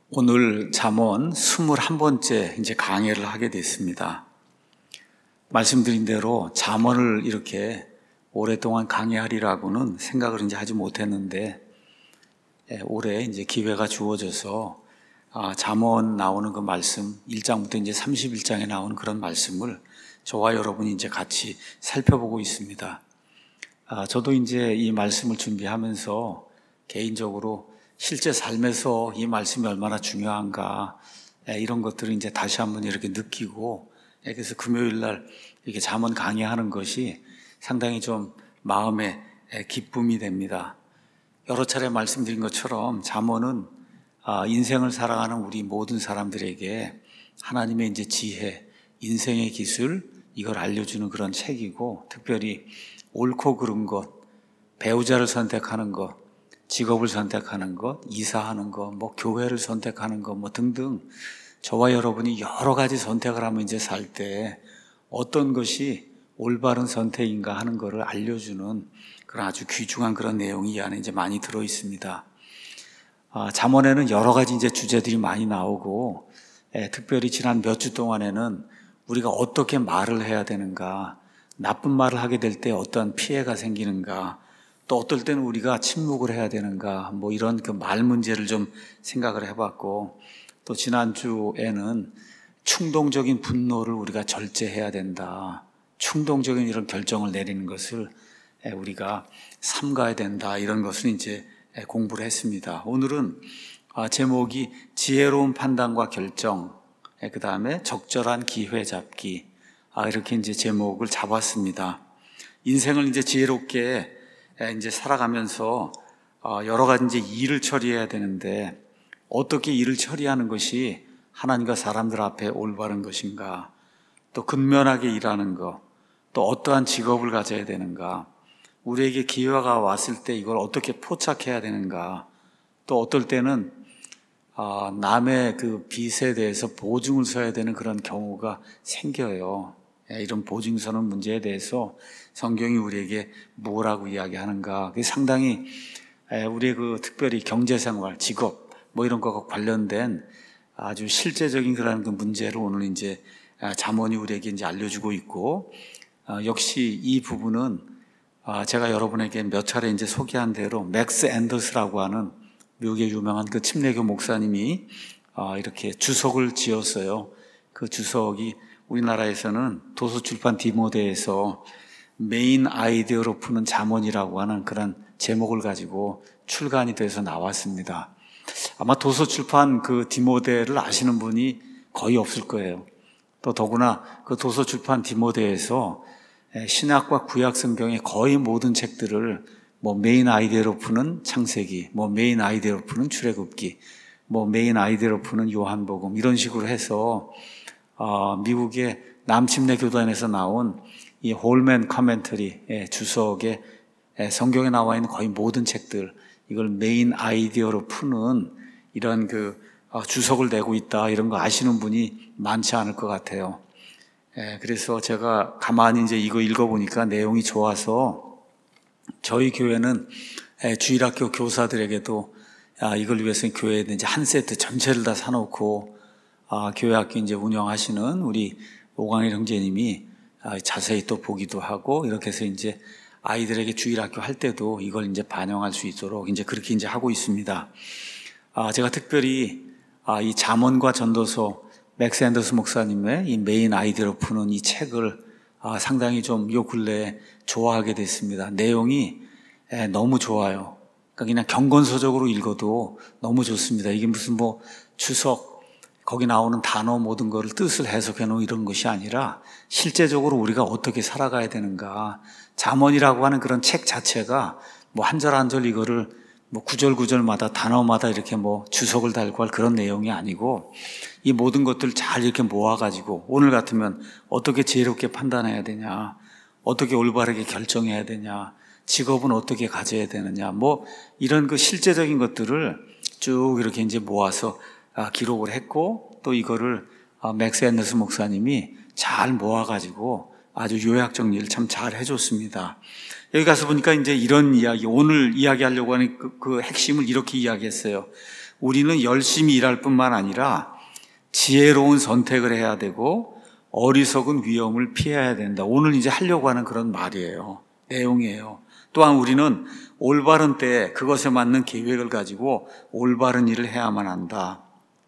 오늘 잠언 21번째 이제 강해를 하게 됐습니다. 말씀드린 대로 잠언을 이렇게 오랫동안 강해하리라고는 생각을 이제 하지 못했는데, 올해 이제 기회가 주어져서 잠언 나오는 그 말씀 1장부터 이제 31장에 나오는 그런 말씀을 저와 여러분이 이제 같이 살펴보고 있습니다. 저도 이제 이 말씀을 준비하면서 개인적으로 실제 삶에서 이 말씀이 얼마나 중요한가, 이런 것들을 이제 다시 한번 이렇게 느끼고, 그래서 금요일 날 이렇게 잠언 강의하는 것이 상당히 좀 마음에 기쁨이 됩니다. 여러 차례 말씀드린 것처럼 잠언은 인생을 살아가는 우리 모든 사람들에게 하나님의 이제 지혜, 인생의 기술, 이걸 알려주는 그런 책이고, 특별히 옳고 그른 것, 배우자를 선택하는 것, 직업을 선택하는 것, 이사하는 것, 교회를 선택하는 것, 등등 저와 여러분이 여러 가지 선택을 하면 이제 살 때 어떤 것이 올바른 선택인가 하는 것을 알려주는 그런 아주 귀중한 그런 내용이 이 안에 이제 많이 들어 있습니다. 잠언에는 여러 가지 이제 주제들이 많이 나오고, 특별히 지난 몇 주 동안에는 우리가 어떻게 말을 해야 되는가, 나쁜 말을 하게 될 때 어떠한 피해가 생기는가, 또 어떨 때는 우리가 침묵을 해야 되는가, 이런 그 말 문제를 좀 생각을 해봤고, 또 지난주에는 충동적인 분노를 우리가 절제해야 된다, 충동적인 이런 결정을 내리는 것을 우리가 삼가야 된다, 이런 것을 이제 공부를 했습니다. 오늘은 제목이 지혜로운 판단과 결정, 그 다음에 적절한 기회 잡기, 이렇게 이제 제목을 잡았습니다. 인생을 이제 지혜롭게 이제 살아가면서 여러 가지 이제 일을 처리해야 되는데, 어떻게 일을 처리하는 것이 하나님과 사람들 앞에 올바른 것인가, 또 근면하게 일하는 것, 또 어떠한 직업을 가져야 되는가, 우리에게 기회가 왔을 때 이걸 어떻게 포착해야 되는가, 또 어떨 때는 남의 그 빚에 대해서 보증을 서야 되는 그런 경우가 생겨요. 이런 보증 서는 문제에 대해서 성경이 우리에게 뭐라고 이야기하는가, 그게 상당히 우리의 그 특별히 경제생활, 직업 이런 것과 관련된 아주 실제적인 그런 그 문제를 오늘 이제 잠언이 우리에게 이제 알려주고 있고, 역시 이 부분은 제가 여러분에게 몇 차례 이제 소개한 대로 맥스 앤더스라고 하는 미국의 유명한 그 침례교 목사님이 이렇게 주석을 지었어요. 그 주석이 우리나라에서는 도서출판 디모데에서 메인 아이디어로 푸는 잠언이라고 하는 그런 제목을 가지고 출간이 돼서 나왔습니다. 아마 도서출판 그 디모데를 아시는 분이 거의 없을 거예요. 또 더구나 그 도서출판 디모데에서 신약과 구약 성경의 거의 모든 책들을 메인 아이디어로 푸는 창세기, 메인 아이디어로 푸는 출애굽기, 메인 아이디어로 푸는 요한복음, 이런 식으로 해서 미국의 남침례 교단에서 나온 이 홀맨 커멘터리 주석에 성경에 나와 있는 거의 모든 책들, 이걸 메인 아이디어로 푸는 이런 그 주석을 내고 있다, 이런 거 아시는 분이 많지 않을 것 같아요. 그래서 제가 가만히 이제 이거 읽어보니까 내용이 좋아서 저희 교회는 주일학교 교사들에게도 이걸 위해서 교회에 이제 한 세트 전체를 다 사놓고 교회 학교 이제 운영하시는 우리 오광일 형제님이 자세히 또 보기도 하고, 이렇게 해서 이제 아이들에게 주일학교 할 때도 이걸 이제 반영할 수 있도록 이제 그렇게 이제 하고 있습니다. 제가 특별히 이 잠언과 전도서 맥스 앤더스 목사님의 이 메인 아이디어로 푸는 이 책을 상당히 좀 요 근래에 좋아하게 됐습니다. 내용이 너무 좋아요. 그러니까 그냥 경건서적으로 읽어도 너무 좋습니다. 이게 무슨 주석, 거기 나오는 단어 모든 거를 뜻을 해석해 놓은 이런 것이 아니라 실제적으로 우리가 어떻게 살아가야 되는가, 잠언이라고 하는 그런 책 자체가 한 절 한 절 이거를 구절 구절마다 단어마다 이렇게 주석을 달고 할 그런 내용이 아니고, 이 모든 것들 잘 이렇게 모아가지고 오늘 같으면 어떻게 지혜롭게 판단해야 되냐, 어떻게 올바르게 결정해야 되냐, 직업은 어떻게 가져야 되느냐, 이런 그 실제적인 것들을 쭉 이렇게 이제 모아서 기록을 했고, 또 이거를 맥스 앤더스 목사님이 잘 모아가지고 아주 요약 정리를 참 잘 해줬습니다. 여기 가서 보니까 이제 이런 이야기, 오늘 이야기하려고 하는 그 핵심을 이렇게 이야기했어요. 우리는 열심히 일할 뿐만 아니라 지혜로운 선택을 해야 되고 어리석은 위험을 피해야 된다. 오늘 이제 하려고 하는 그런 말이에요. 내용이에요. 또한 우리는 올바른 때에 그것에 맞는 계획을 가지고 올바른 일을 해야만 한다.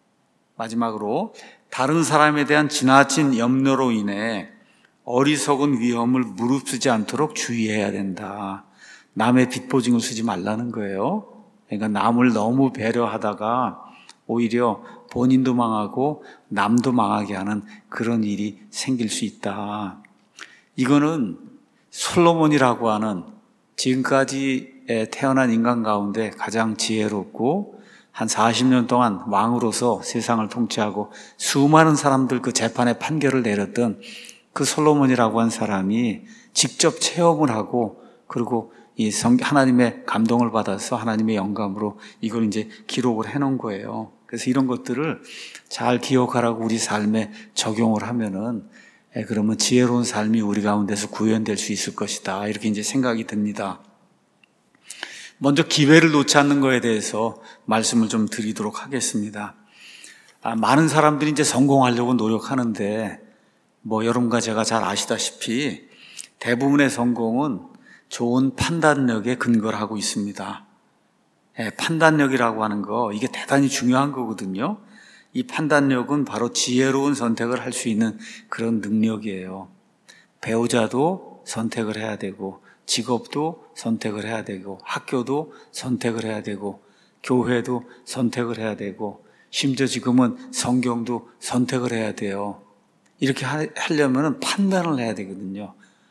마지막으로 다른 사람에 대한 지나친 염려로 인해 어리석은 위험을 무릅쓰지 않도록 주의해야 된다. 남의 뒷보증을 쓰지 말라는 거예요. 그러니까 남을 너무 배려하다가 오히려 본인도 망하고 남도 망하게 하는 그런 일이 생길 수 있다. 이거는 솔로몬이라고 하는 지금까지 태어난 인간 가운데 가장 지혜롭고 한 40년 동안 왕으로서 세상을 통치하고 수많은 사람들 그 재판의 판결을 내렸던 그 솔로몬이라고 한 사람이 직접 체험을 하고 그리고 이 하나님의 감동을 받아서 하나님의 영감으로 이걸 이제 기록을 해놓은 거예요. 그래서 이런 것들을 잘 기억하라고 우리 삶에 적용을 하면은 그러면 지혜로운 삶이 우리 가운데서 구현될 수 있을 것이다. 이렇게 이제 생각이 듭니다. 먼저 기회를 놓지 않는 거에 대해서 말씀을 좀 드리도록 하겠습니다. 많은 사람들이 이제 성공하려고 노력하는데 여러분과 제가 잘 아시다시피 대부분의 성공은 좋은 판단력에 근거를 하고 있습니다. 판단력이라고 하는 거 이게 대단히 중요한 거거든요. 이 판단력은 바로 지혜로운 선택을 할 수 있는 그런 능력이에요. 배우자도 선택을 해야 되고 직업도 선택을 해야 되고 학교도 선택을 해야 되고 교회도 선택을 해야 되고 심지어 지금은 성경도 선택을 해야 돼요. 이렇게 하려면 판단을 해야 되거든요.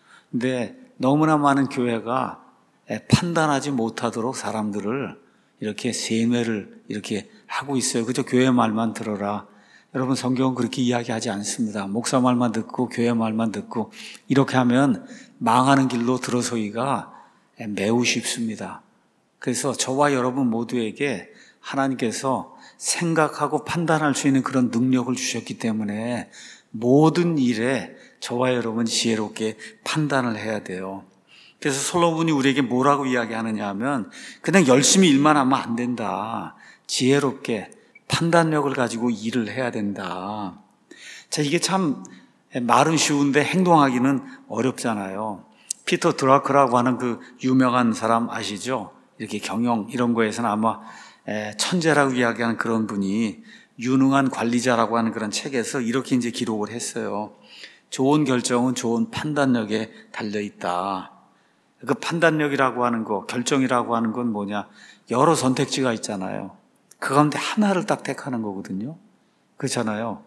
근데 너무나 많은 교회가 판단하지 못하도록 사람들을 이렇게 세뇌를 이렇게 하고 있어요. 그저 교회 말만 들어라. 여러분 성경은 그렇게 이야기하지 않습니다. 목사 말만 듣고 교회 말만 듣고 이렇게 하면 망하는 길로 들어서기가 매우 쉽습니다. 그래서 저와 여러분 모두에게 하나님께서 생각하고 판단할 수 있는 그런 능력을 주셨기 때문에 모든 일에 저와 여러분 지혜롭게 판단을 해야 돼요. 그래서 솔로몬이 우리에게 뭐라고 이야기하느냐 하면 그냥 열심히 일만 하면 안 된다. 지혜롭게 판단력을 가지고 일을 해야 된다. 자, 이게 참 말은 쉬운데 행동하기는 어렵잖아요. 피터 드라크라고 하는 그 유명한 사람 아시죠? 이렇게 경영 이런 거에서는 아마 천재라고 이야기하는 그런 분이 유능한 관리자라고 하는 그런 책에서 이렇게 이제 기록을 했어요. 좋은 결정은 좋은 판단력에 달려있다. 그 판단력이라고 하는 거, 결정이라고 하는 건 뭐냐? 여러 선택지가 있잖아요. 그 가운데 하나를 딱 택하는 거거든요. 그렇잖아요.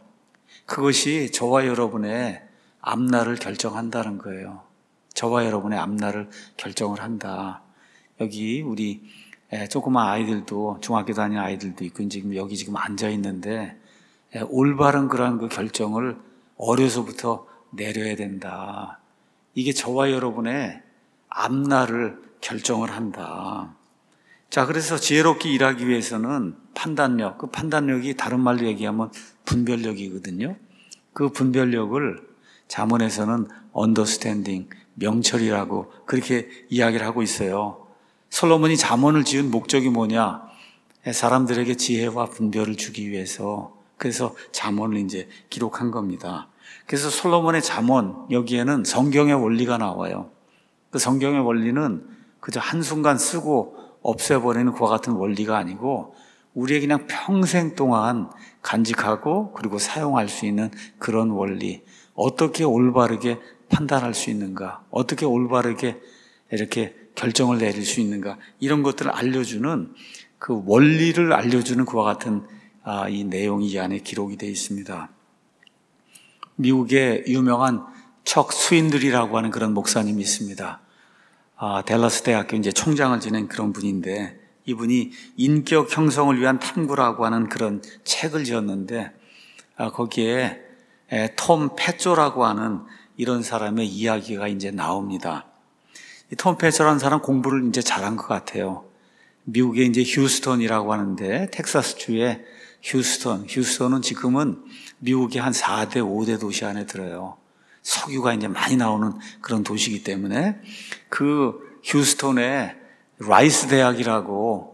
그것이 저와 여러분의 앞날을 결정한다는 거예요. 저와 여러분의 앞날을 결정을 한다. 여기 우리 조그만 아이들도 중학교 다니는 아이들도 있고 지금 여기 지금 앉아 있는데 올바른 그러한 그 결정을 어려서부터 내려야 된다. 이게 저와 여러분의 앞날을 결정을 한다. 자, 그래서 지혜롭게 일하기 위해서는 판단력, 그 판단력이 다른 말로 얘기하면 분별력이거든요. 그 분별력을 잠언에서는 understanding, 명철이라고 그렇게 이야기를 하고 있어요. 솔로몬이 잠언을 지은 목적이 뭐냐? 사람들에게 지혜와 분별을 주기 위해서. 그래서 잠언을 이제 기록한 겁니다. 그래서 솔로몬의 잠언, 여기에는 성경의 원리가 나와요. 그 성경의 원리는 그저 한순간 쓰고 없애버리는 그와 같은 원리가 아니고 우리의 그냥 평생 동안 간직하고 그리고 사용할 수 있는 그런 원리. 어떻게 올바르게 판단할 수 있는가? 어떻게 올바르게 이렇게 결정을 내릴 수 있는가? 이런 것들을 알려주는 그 원리를 알려주는 그와 같은 이 내용이 이 안에 기록이 되어 있습니다. 미국의 유명한 척 스윈들이라고 하는 그런 목사님이 있습니다. 댈러스 대학교 이제 총장을 지낸 그런 분인데 이분이 인격 형성을 위한 탐구라고 하는 그런 책을 지었는데 거기에 톰 패조라고 하는 이런 사람의 이야기가 이제 나옵니다. 이 톰 패조라는 사람 공부를 이제 잘한 것 같아요. 미국의 이제 휴스턴이라고 하는데 텍사스주의 휴스턴은 지금은 미국의 한 4대, 5대 도시 안에 들어요. 석유가 이제 많이 나오는 그런 도시이기 때문에 그 휴스턴에 라이스 대학이라고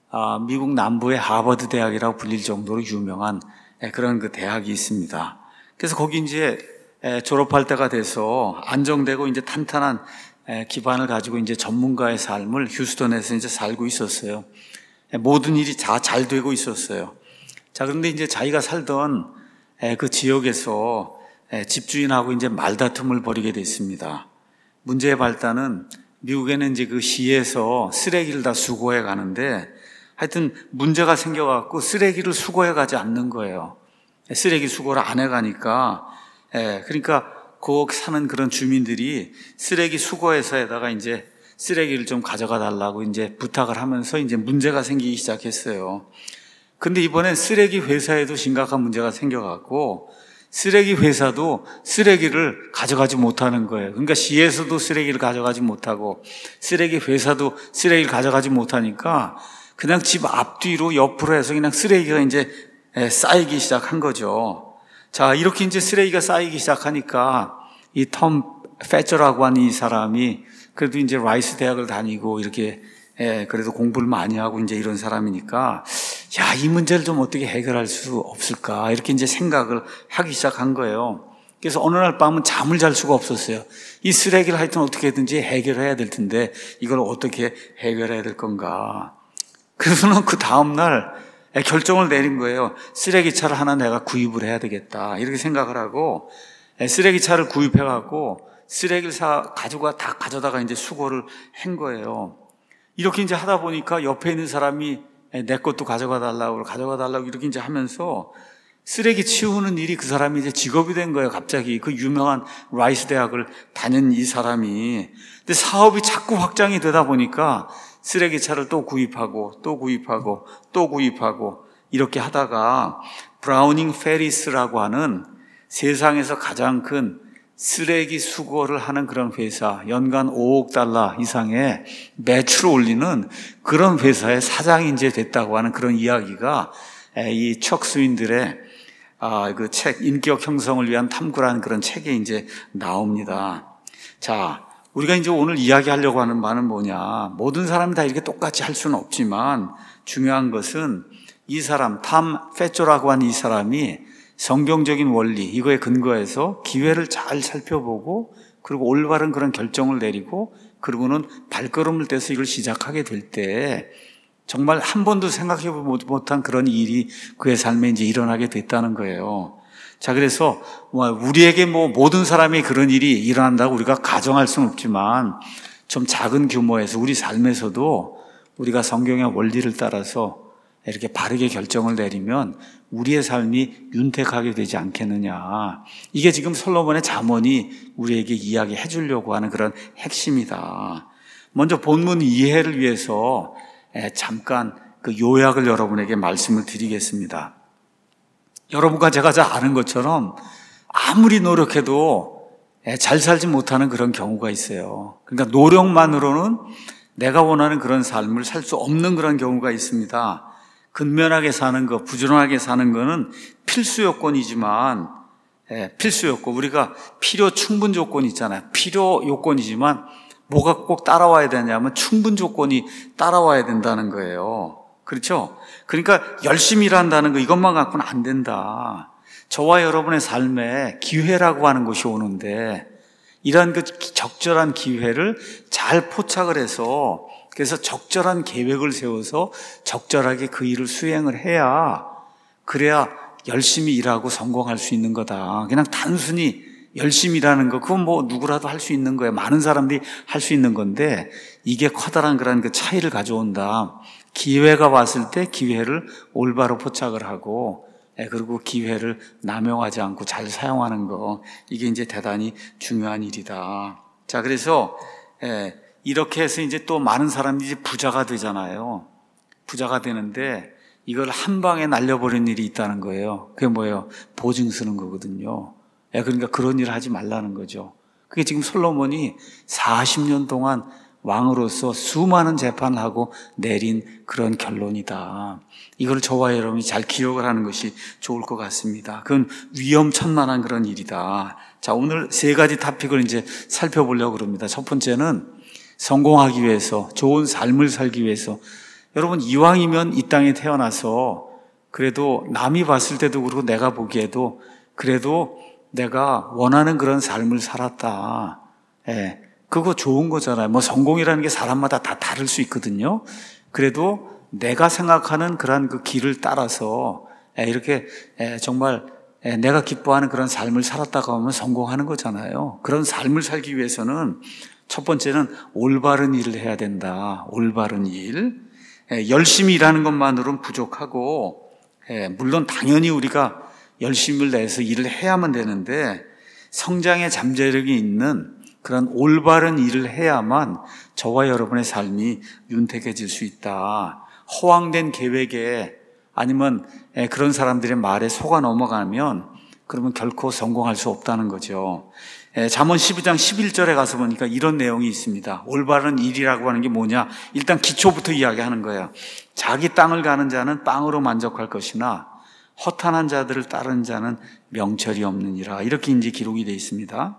미국 남부의 하버드 대학이라고 불릴 정도로 유명한 그런 그 대학이 있습니다. 그래서 거기 이제 졸업할 때가 돼서 안정되고 이제 탄탄한 기반을 가지고 이제 전문가의 삶을 휴스턴에서 이제 살고 있었어요. 모든 일이 다 잘 되고 있었어요. 자, 그런데 이제 자기가 살던 그 지역에서 집주인하고 이제 말다툼을 벌이게 됐습니다. 문제의 발단은 미국에는 이제 그 시에서 쓰레기를 다 수거해 가는데 하여튼 문제가 생겨갖고 쓰레기를 수거해 가지 않는 거예요. 쓰레기 수거를 안 해가니까, 그러니까 거기 사는 그런 주민들이 쓰레기 수거해서에다가 이제 쓰레기를 좀 가져가 달라고 이제 부탁을 하면서 이제 문제가 생기기 시작했어요. 근데 이번엔 쓰레기 회사에도 심각한 문제가 생겨갖고 쓰레기 회사도 쓰레기를 가져가지 못하는 거예요. 그러니까 시에서도 쓰레기를 가져가지 못하고 쓰레기 회사도 쓰레기를 가져가지 못하니까 그냥 집 앞뒤로 옆으로 해서 그냥 쓰레기가 이제 쌓이기 시작한 거죠. 자, 이렇게 이제 쓰레기가 쌓이기 시작하니까 이 톰 패처라고 하는 이 사람이 그래도 이제 라이스 대학을 다니고 이렇게 그래도 공부를 많이 하고 이제 이런 사람이니까 야, 이 문제를 좀 어떻게 해결할 수 없을까 이렇게 이제 생각을 하기 시작한 거예요. 그래서 어느 날 밤은 잠을 잘 수가 없었어요. 이 쓰레기를 하여튼 어떻게든지 해결해야 될 텐데 이걸 어떻게 해결해야 될 건가. 그래서는 그 다음날 결정을 내린 거예요. 쓰레기차를 하나 내가 구입을 해야 되겠다 이렇게 생각을 하고 쓰레기차를 구입해갖고 쓰레기를 다 가져다가 이제 수거를 한 거예요. 이렇게 이제 하다 보니까 옆에 있는 사람이 내 것도 가져가 달라고 이렇게 이제 하면서 쓰레기 치우는 일이 그 사람이 이제 직업이 된 거예요. 갑자기 그 유명한 라이스 대학을 다닌 이 사람이. 근데 사업이 자꾸 확장이 되다 보니까 쓰레기차를 또 구입하고 이렇게 하다가 브라우닝 페리스라고 하는 세상에서 가장 큰 쓰레기 수거를 하는 그런 회사, 연간 5억 달러 이상의 매출을 올리는 그런 회사의 사장이 이제 됐다고 하는 그런 이야기가 이 척 스윈들의 그 책, 인격 형성을 위한 탐구라는 그런 책에 이제 나옵니다. 자, 우리가 이제 오늘 이야기하려고 하는 바는 뭐냐. 모든 사람이 다 이렇게 똑같이 할 수는 없지만 중요한 것은 이 사람, 탐 패처라고 하는 이 사람이 성경적인 원리, 이거에 근거해서 기회를 잘 살펴보고 그리고 올바른 그런 결정을 내리고 그리고는 발걸음을 떼서 이걸 시작하게 될 때 정말 한 번도 생각해 보지 못한 그런 일이 그의 삶에 이제 일어나게 됐다는 거예요. 자, 그래서 우리에게 모든 사람이 그런 일이 일어난다고 우리가 가정할 수는 없지만 좀 작은 규모에서 우리 삶에서도 우리가 성경의 원리를 따라서 이렇게 바르게 결정을 내리면 우리의 삶이 윤택하게 되지 않겠느냐. 이게 지금 솔로몬의 잠언이 우리에게 이야기해 주려고 하는 그런 핵심이다. 먼저 본문 이해를 위해서 잠깐 그 요약을 여러분에게 말씀을 드리겠습니다. 여러분과 제가 잘 아는 것처럼 아무리 노력해도 잘 살지 못하는 그런 경우가 있어요. 그러니까 노력만으로는 내가 원하는 그런 삶을 살 수 없는 그런 경우가 있습니다. 근면하게 사는 거, 부지런하게 사는 거는 필수 요건이지만, 필수 요건, 우리가 필요 충분 조건이 있잖아요. 필요 요건이지만 뭐가 꼭 따라와야 되냐면 충분 조건이 따라와야 된다는 거예요. 그렇죠? 그러니까 열심히 일한다는 거 이것만 갖고는 안 된다. 저와 여러분의 삶에 기회라고 하는 것이 오는데 이러한 그 적절한 기회를 잘 포착을 해서 그래서 적절한 계획을 세워서 적절하게 그 일을 수행을 해야 그래야 열심히 일하고 성공할 수 있는 거다. 그냥 단순히 열심히 일하는 거 그건 누구라도 할 수 있는 거예요. 많은 사람들이 할 수 있는 건데 이게 커다란 그런 그 차이를 가져온다. 기회가 왔을 때 기회를 올바로 포착을 하고 그리고 기회를 남용하지 않고 잘 사용하는 거 이게 이제 대단히 중요한 일이다. 자, 그래서 이렇게 해서 이제 또 많은 사람들이 부자가 되잖아요. 부자가 되는데 이걸 한 방에 날려버리는 일이 있다는 거예요. 그게 뭐예요? 보증 쓰는 거거든요. 그러니까 그런 일을 하지 말라는 거죠. 그게 지금 솔로몬이 40년 동안 왕으로서 수많은 재판을 하고 내린 그런 결론이다. 이걸 저와 여러분이 잘 기억을 하는 것이 좋을 것 같습니다. 그건 위험천만한 그런 일이다. 자, 오늘 세 가지 토픽을 이제 살펴보려고 합니다. 첫 번째는 성공하기 위해서, 좋은 삶을 살기 위해서 여러분, 이왕이면 이 땅에 태어나서 그래도 남이 봤을 때도 그렇고 내가 보기에도 그래도 내가 원하는 그런 삶을 살았다. 예, 그거 좋은 거잖아요. 뭐 성공이라는 게 사람마다 다 다를 수 있거든요. 그래도 내가 생각하는 그런 그 길을 따라서 이렇게 정말 내가 기뻐하는 그런 삶을 살았다가 하면 성공하는 거잖아요. 그런 삶을 살기 위해서는 첫 번째는 올바른 일을 해야 된다. 올바른 일. 열심히 일하는 것만으로는 부족하고, 물론 당연히 우리가 열심을 내서 일을 해야만 되는데 성장의 잠재력이 있는 그런 올바른 일을 해야만 저와 여러분의 삶이 윤택해질 수 있다. 허황된 계획에 아니면 그런 사람들의 말에 속아 넘어가면 그러면 결코 성공할 수 없다는 거죠. 잠언 12장 11절에 가서 보니까 이런 내용이 있습니다. 올바른 일이라고 하는 게 뭐냐? 일단 기초부터 이야기하는 거예요. 자기 땅을 가는 자는 빵으로 만족할 것이나 허탄한 자들을 따르는 자는 명철이 없느니라. 이렇게 이제 기록이 되어 있습니다.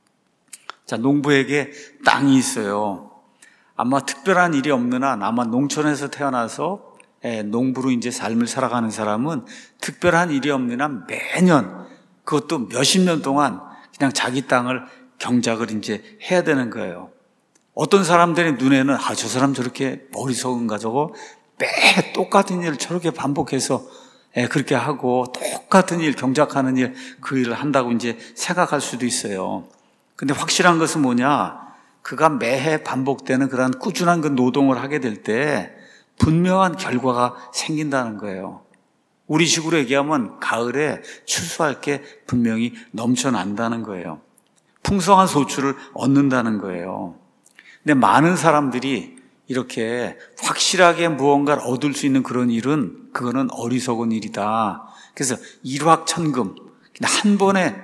자, 농부에게 땅이 있어요. 아마 특별한 일이 없는 한 아마 농촌에서 태어나서 농부로 이제 삶을 살아가는 사람은 특별한 일이 없는 한 매년 그것도 몇십 년 동안 그냥 자기 땅을 경작을 이제 해야 되는 거예요. 어떤 사람들의 눈에는 저 사람 저렇게 어리석은가 저거 매 똑같은 일을 저렇게 반복해서 그렇게 하고 똑같은 일 경작하는 일 그 일을 한다고 이제 생각할 수도 있어요. 근데 확실한 것은 뭐냐? 그가 매해 반복되는 그런 꾸준한 그 노동을 하게 될 때 분명한 결과가 생긴다는 거예요. 우리 식으로 얘기하면 가을에 추수할 게 분명히 넘쳐난다는 거예요. 풍성한 소출을 얻는다는 거예요. 근데 많은 사람들이 이렇게 확실하게 무언가를 얻을 수 있는 그런 일은 그거는 어리석은 일이다. 그래서 일확천금, 한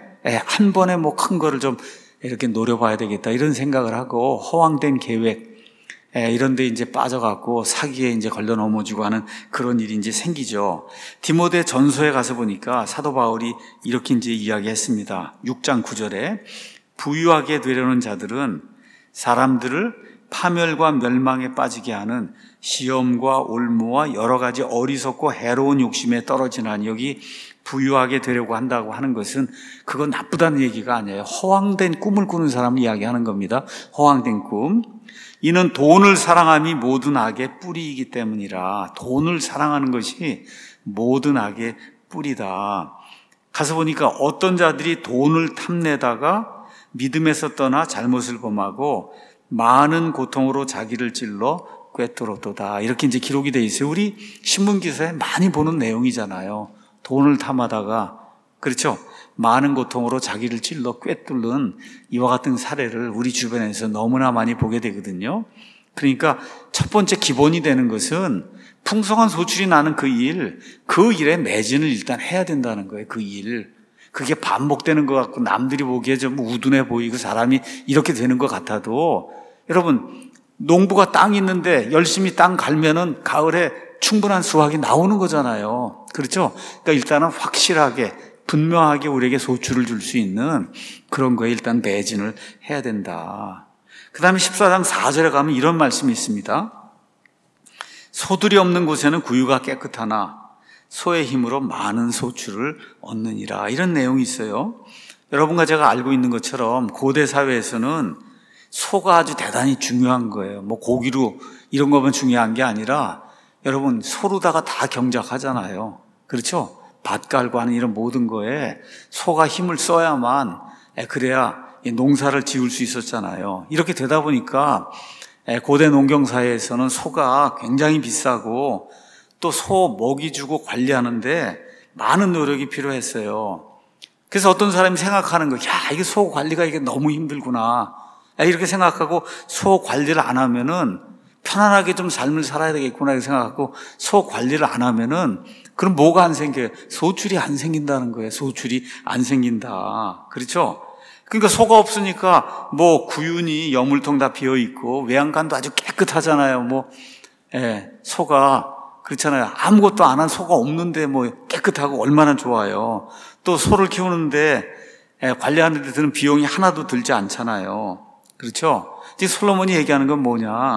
번에 뭐 큰 거를 좀 이렇게 노려봐야 되겠다 이런 생각을 하고 허황된 계획 이런 데 이제 빠져갖고 사기에 이제 걸려 넘어지고 하는 그런 일이 이제 생기죠. 디모데 전서에 가서 보니까 사도 바울이 이렇게 이제 이야기했습니다. 6장 9절에 부유하게 되려는 자들은 사람들을 파멸과 멸망에 빠지게 하는 시험과 올무와 여러 가지 어리석고 해로운 욕심에 떨어지나니, 여기 부유하게 되려고 한다고 하는 것은 그건 나쁘다는 얘기가 아니에요. 허황된 꿈을 꾸는 사람을 이야기하는 겁니다. 허황된 꿈. 이는 돈을 사랑함이 모든 악의 뿌리이기 때문이라. 돈을 사랑하는 것이 모든 악의 뿌리다. 가서 보니까 어떤 자들이 돈을 탐내다가 믿음에서 떠나 잘못을 범하고 많은 고통으로 자기를 찔러 꿰뚫었도다. 이렇게 이제 기록이 돼 있어요. 우리 신문 기사에 많이 보는 내용이잖아요. 돈을 탐하다가, 그렇죠? 많은 고통으로 자기를 찔러 꿰뚫는 이와 같은 사례를 우리 주변에서 너무나 많이 보게 되거든요. 그러니까 첫 번째 기본이 되는 것은 풍성한 소출이 나는 그 일에 매진을 일단 해야 된다는 거예요. 그 일. 그게 반복되는 것 같고 남들이 보기에 좀 우둔해 보이고 사람이 이렇게 되는 것 같아도, 여러분, 농부가 땅이 있는데 열심히 땅 갈면은 가을에 충분한 수확이 나오는 거잖아요. 그렇죠? 그러니까 일단은 확실하게 분명하게 우리에게 소출을 줄 수 있는 그런 거에 일단 매진을 해야 된다. 그 다음에 14장 4절에 가면 이런 말씀이 있습니다. 소들이 없는 곳에는 구유가 깨끗하나 소의 힘으로 많은 소출을 얻느니라. 이런 내용이 있어요. 여러분과 제가 알고 있는 것처럼 고대 사회에서는 소가 아주 대단히 중요한 거예요. 뭐 고기로 이런 거면 중요한 게 아니라 여러분 소로다가 다 경작하잖아요. 그렇죠? 밭갈고 하는 이런 모든 거에 소가 힘을 써야만 그래야 농사를 지을 수 있었잖아요. 이렇게 되다 보니까 고대 농경사회에서는 소가 굉장히 비싸고 또 소 먹이 주고 관리하는데 많은 노력이 필요했어요. 그래서 어떤 사람이 생각하는 거예요. 이게 소 관리가 이게 너무 힘들구나. 이렇게 생각하고 소 관리를 안 하면은 편안하게 좀 삶을 살아야 되겠구나 이렇게 생각하고 소 관리를 안 하면은 그럼 뭐가 안 생겨요? 소출이 안 생긴다는 거예요. 소출이 안 생긴다. 그렇죠? 그러니까 소가 없으니까 뭐 구윤이 여물통 다 비어 있고 외양간도 아주 깨끗하잖아요. 소가 그렇잖아요. 아무것도 안 한 소가 없는데 뭐 깨끗하고 얼마나 좋아요. 또 소를 키우는데 관리하는 데 드는 비용이 하나도 들지 않잖아요. 그렇죠? 이제 솔로몬이 얘기하는 건 뭐냐?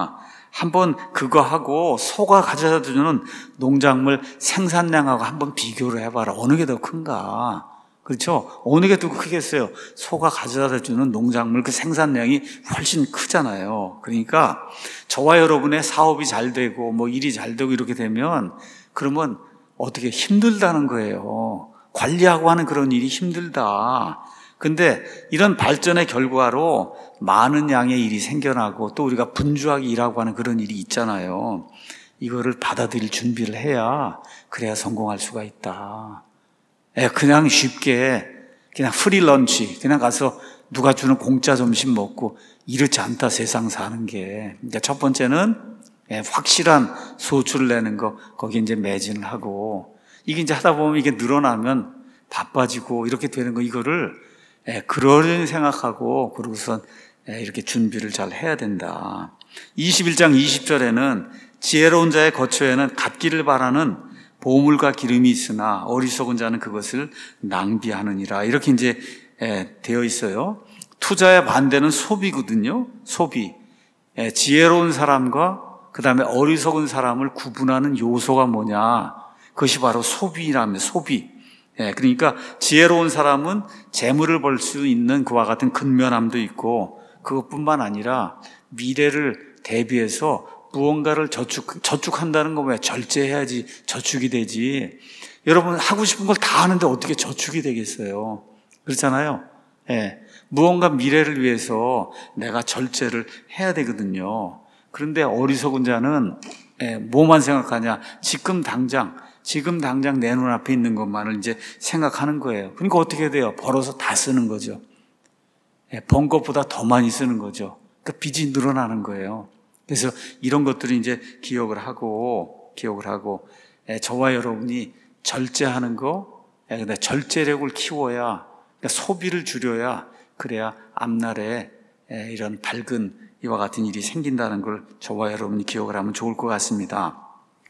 한번 그거 하고 소가 가져다 주는 농작물 생산량하고 한번 비교를 해봐라. 어느 게 더 큰가? 그렇죠? 어느 게 더 크겠어요? 소가 가져다 주는 농작물 그 생산량이 훨씬 크잖아요. 그러니까 저와 여러분의 사업이 잘 되고 뭐 일이 잘 되고 이렇게 되면 그러면 어떻게 힘들다는 거예요. 관리하고 하는 그런 일이 힘들다. 근데 이런 발전의 결과로 많은 양의 일이 생겨나고 또 우리가 분주하게 일하고 하는 그런 일이 있잖아요. 이거를 받아들일 준비를 해야 그래야 성공할 수가 있다. 그냥 쉽게 그냥 프리 런치 그냥 가서 누가 주는 공짜 점심 먹고 이렇지 않다 세상 사는 게. 그러니까 첫 번째는 확실한 소출을 내는 거 거기 이제 매진을 하고 이게 이제 하다 보면 이게 늘어나면 바빠지고 이렇게 되는 거 이거를 그러려니 생각하고 그러고선 이렇게 준비를 잘 해야 된다. 21장 20절에는 지혜로운 자의 거처에는 갓기를 바라는 보물과 기름이 있으나 어리석은 자는 그것을 낭비하느니라. 이렇게 이제 되어 있어요. 투자의 반대는 소비거든요. 소비. 지혜로운 사람과 그 다음에 어리석은 사람을 구분하는 요소가 뭐냐? 그것이 바로 소비라며 소비. 그러니까 지혜로운 사람은 재물을 벌 수 있는 그와 같은 근면함도 있고 그것뿐만 아니라 미래를 대비해서 무언가를 저축한다는 거 뭐야? 절제해야지 저축이 되지. 여러분 하고 싶은 걸 다 하는데 어떻게 저축이 되겠어요? 그렇잖아요. 무언가 미래를 위해서 내가 절제를 해야 되거든요. 그런데 어리석은 자는 뭐만 생각하냐? 지금 당장 내 눈앞에 있는 것만을 이제 생각하는 거예요. 그러니까 어떻게 돼요? 벌어서 다 쓰는 거죠. 번 것보다 더 많이 쓰는 거죠. 그러니까 빚이 늘어나는 거예요. 그래서 이런 것들을 이제 기억을 하고 저와 여러분이 절제하는 거, 절제력을 키워야, 그러니까 소비를 줄여야 그래야 앞날에 이런 밝은 이와 같은 일이 생긴다는 걸 저와 여러분이 기억을 하면 좋을 것 같습니다.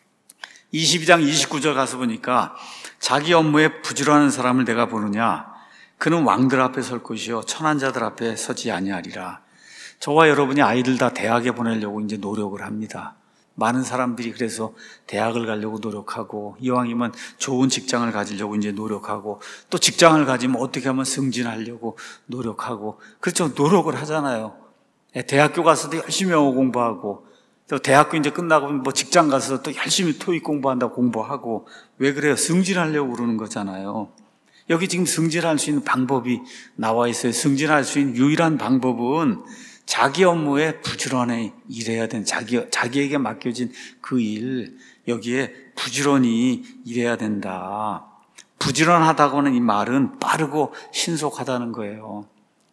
22장 29절 가서 보니까 자기 업무에 부지런한 사람을 내가 보느냐 그는 왕들 앞에 설 것이요 천한 자들 앞에 서지 아니하리라. 저와 여러분이 아이들 다 대학에 보내려고 이제 노력을 합니다. 많은 사람들이 그래서 대학을 가려고 노력하고 이왕이면 좋은 직장을 가지려고 이제 노력하고 또 직장을 가지면 어떻게 하면 승진하려고 노력하고 그렇죠. 노력을 하잖아요. 대학교 가서도 열심히 영어 공부하고 또 대학교 이제 끝나고 뭐 직장 가서 또 열심히 토익 공부한다고 공부하고 왜 그래요? 승진하려고 그러는 거잖아요. 여기 지금 승진할 수 있는 방법이 나와 있어요. 승진할 수 있는 유일한 방법은 자기 업무에 부지런히 일해야 되는 자기에게 맡겨진 그 일 여기에 부지런히 일해야 된다. 부지런하다고 하는 이 말은 빠르고 신속하다는 거예요.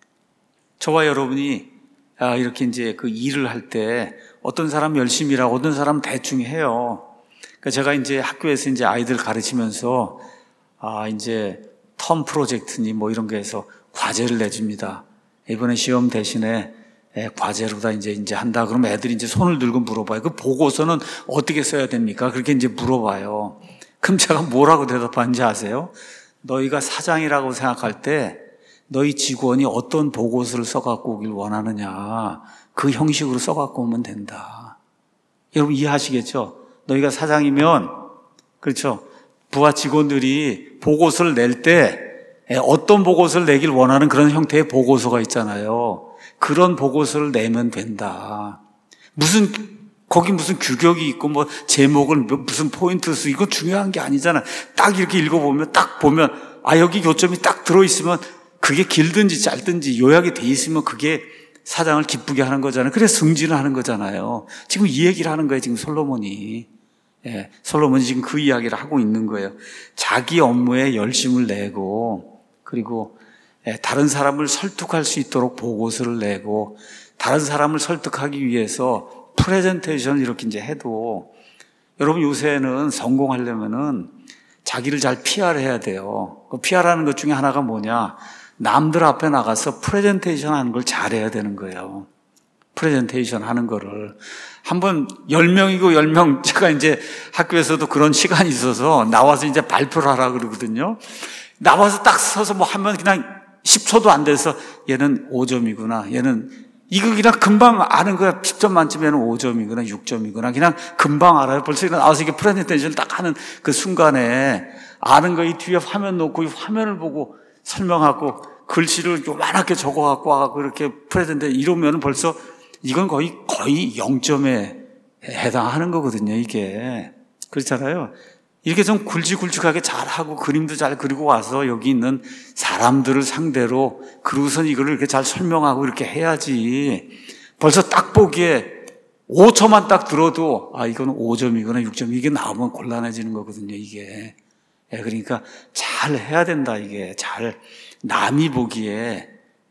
저와 여러분이 이렇게 이제 그 일을 할 때 어떤 사람 열심히 일하고 어떤 사람 대충 해요. 그러니까 제가 이제 학교에서 이제 아이들 가르치면서 이제 텀 프로젝트니 뭐 이런 게 해서 과제를 내줍니다. 이번에 시험 대신에 과제로다 이제 한다. 그러면 애들이 이제 손을 들고 물어봐요. 그 보고서는 어떻게 써야 됩니까? 그렇게 이제 물어봐요. 그럼 제가 뭐라고 대답하는지 아세요? 너희가 사장이라고 생각할 때 너희 직원이 어떤 보고서를 써갖고 오길 원하느냐. 그 형식으로 써갖고 오면 된다. 여러분 이해하시겠죠? 너희가 사장이면, 그렇죠? 부하 직원들이 보고서를 낼 때 어떤 보고서를 내길 원하는 그런 형태의 보고서가 있잖아요. 그런 보고서를 내면 된다. 거기 무슨 규격이 있고 뭐 제목을 무슨 포인트 쓰고 이거 중요한 게 아니잖아. 딱 이렇게 읽어보면 딱 보면 여기 요점이 딱 들어있으면 그게 길든지 짧든지 요약이 돼 있으면 그게 사장을 기쁘게 하는 거잖아요. 그래서 승진을 하는 거잖아요. 지금 이 얘기를 하는 거예요. 지금 솔로몬이. 솔로몬이 지금 그 이야기를 하고 있는 거예요. 자기 업무에 열심을 내고 그리고 다른 사람을 설득할 수 있도록 보고서를 내고 다른 사람을 설득하기 위해서 프레젠테이션을 이렇게 이제 해도 여러분 요새는 성공하려면은 자기를 잘 PR해야 돼요. 그 PR하는 것 중에 하나가 뭐냐? 남들 앞에 나가서 프레젠테이션 하는 걸 잘해야 되는 거예요. 프레젠테이션 하는 거를. 한번 10명이고 10명, 제가 이제 학교에서도 그런 시간이 있어서 나와서 이제 발표를 하라 그러거든요. 나와서 딱 서서 뭐 하면 그냥 10초도 안 돼서 얘는 5점이구나. 얘는 이거 그냥 금방 아는 거야. 10점 만점에는 5점이거나 6점이거나 그냥 금방 알아요. 벌써 나와서 이게 프레젠테이션을 딱 하는 그 순간에 아는 거 이 뒤에 화면 놓고 이 화면을 보고 설명하고 글씨를 요만하게 적어갖고 와갖고 이렇게 프레젠테이션 이러면 벌써 이건 거의 0점에 해당하는 거거든요, 이게. 그렇잖아요. 이렇게 좀 굵직굵직하게 잘하고 그림도 잘 그리고 와서 여기 있는 사람들을 상대로 그러고선 이걸 이렇게 잘 설명하고 이렇게 해야지. 벌써 딱 보기에 5초만 딱 들어도 이건 5점이거나 6점 이게 나오면 곤란해지는 거거든요, 이게. 그러니까 잘 해야 된다, 이게. 잘 남이 보기에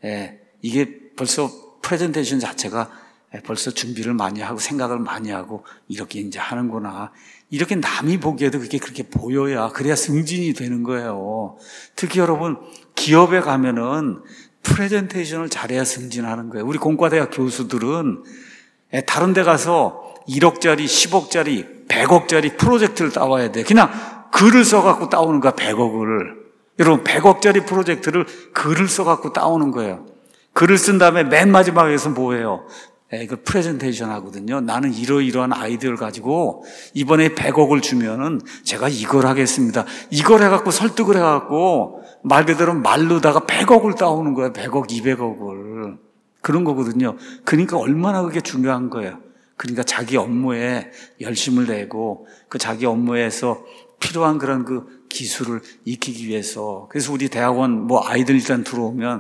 이게 벌써 프레젠테이션 자체가 벌써 준비를 많이 하고 생각을 많이 하고 이렇게 이제 하는구나. 이렇게 남이 보기에도 그게 그렇게 보여야 그래야 승진이 되는 거예요. 특히 여러분 기업에 가면은 프레젠테이션을 잘해야 승진하는 거예요. 우리 공과대학 교수들은 다른 데 가서 1억짜리, 10억짜리, 100억짜리 프로젝트를 따와야 돼. 그냥 글을 써갖고 따오는 거야, 100억을. 여러분 100억짜리 프로젝트를 글을 써갖고 따오는 거예요. 글을 쓴 다음에 맨 마지막에서 뭐예요? 이거 프레젠테이션 하거든요. 나는 이러이러한 아이디어를 가지고 이번에 100억을 주면은 제가 이걸 하겠습니다. 이걸 해갖고 설득을 해갖고 말 그대로 말로다가 100억을 따오는 거예요. 100억, 200억을. 그런 거거든요. 그러니까 얼마나 그게 중요한 거예요. 그러니까 자기 업무에 열심을 내고 그 자기 업무에서 필요한 그런 그 기술을 익히기 위해서. 그래서 우리 대학원 아이들 일단 들어오면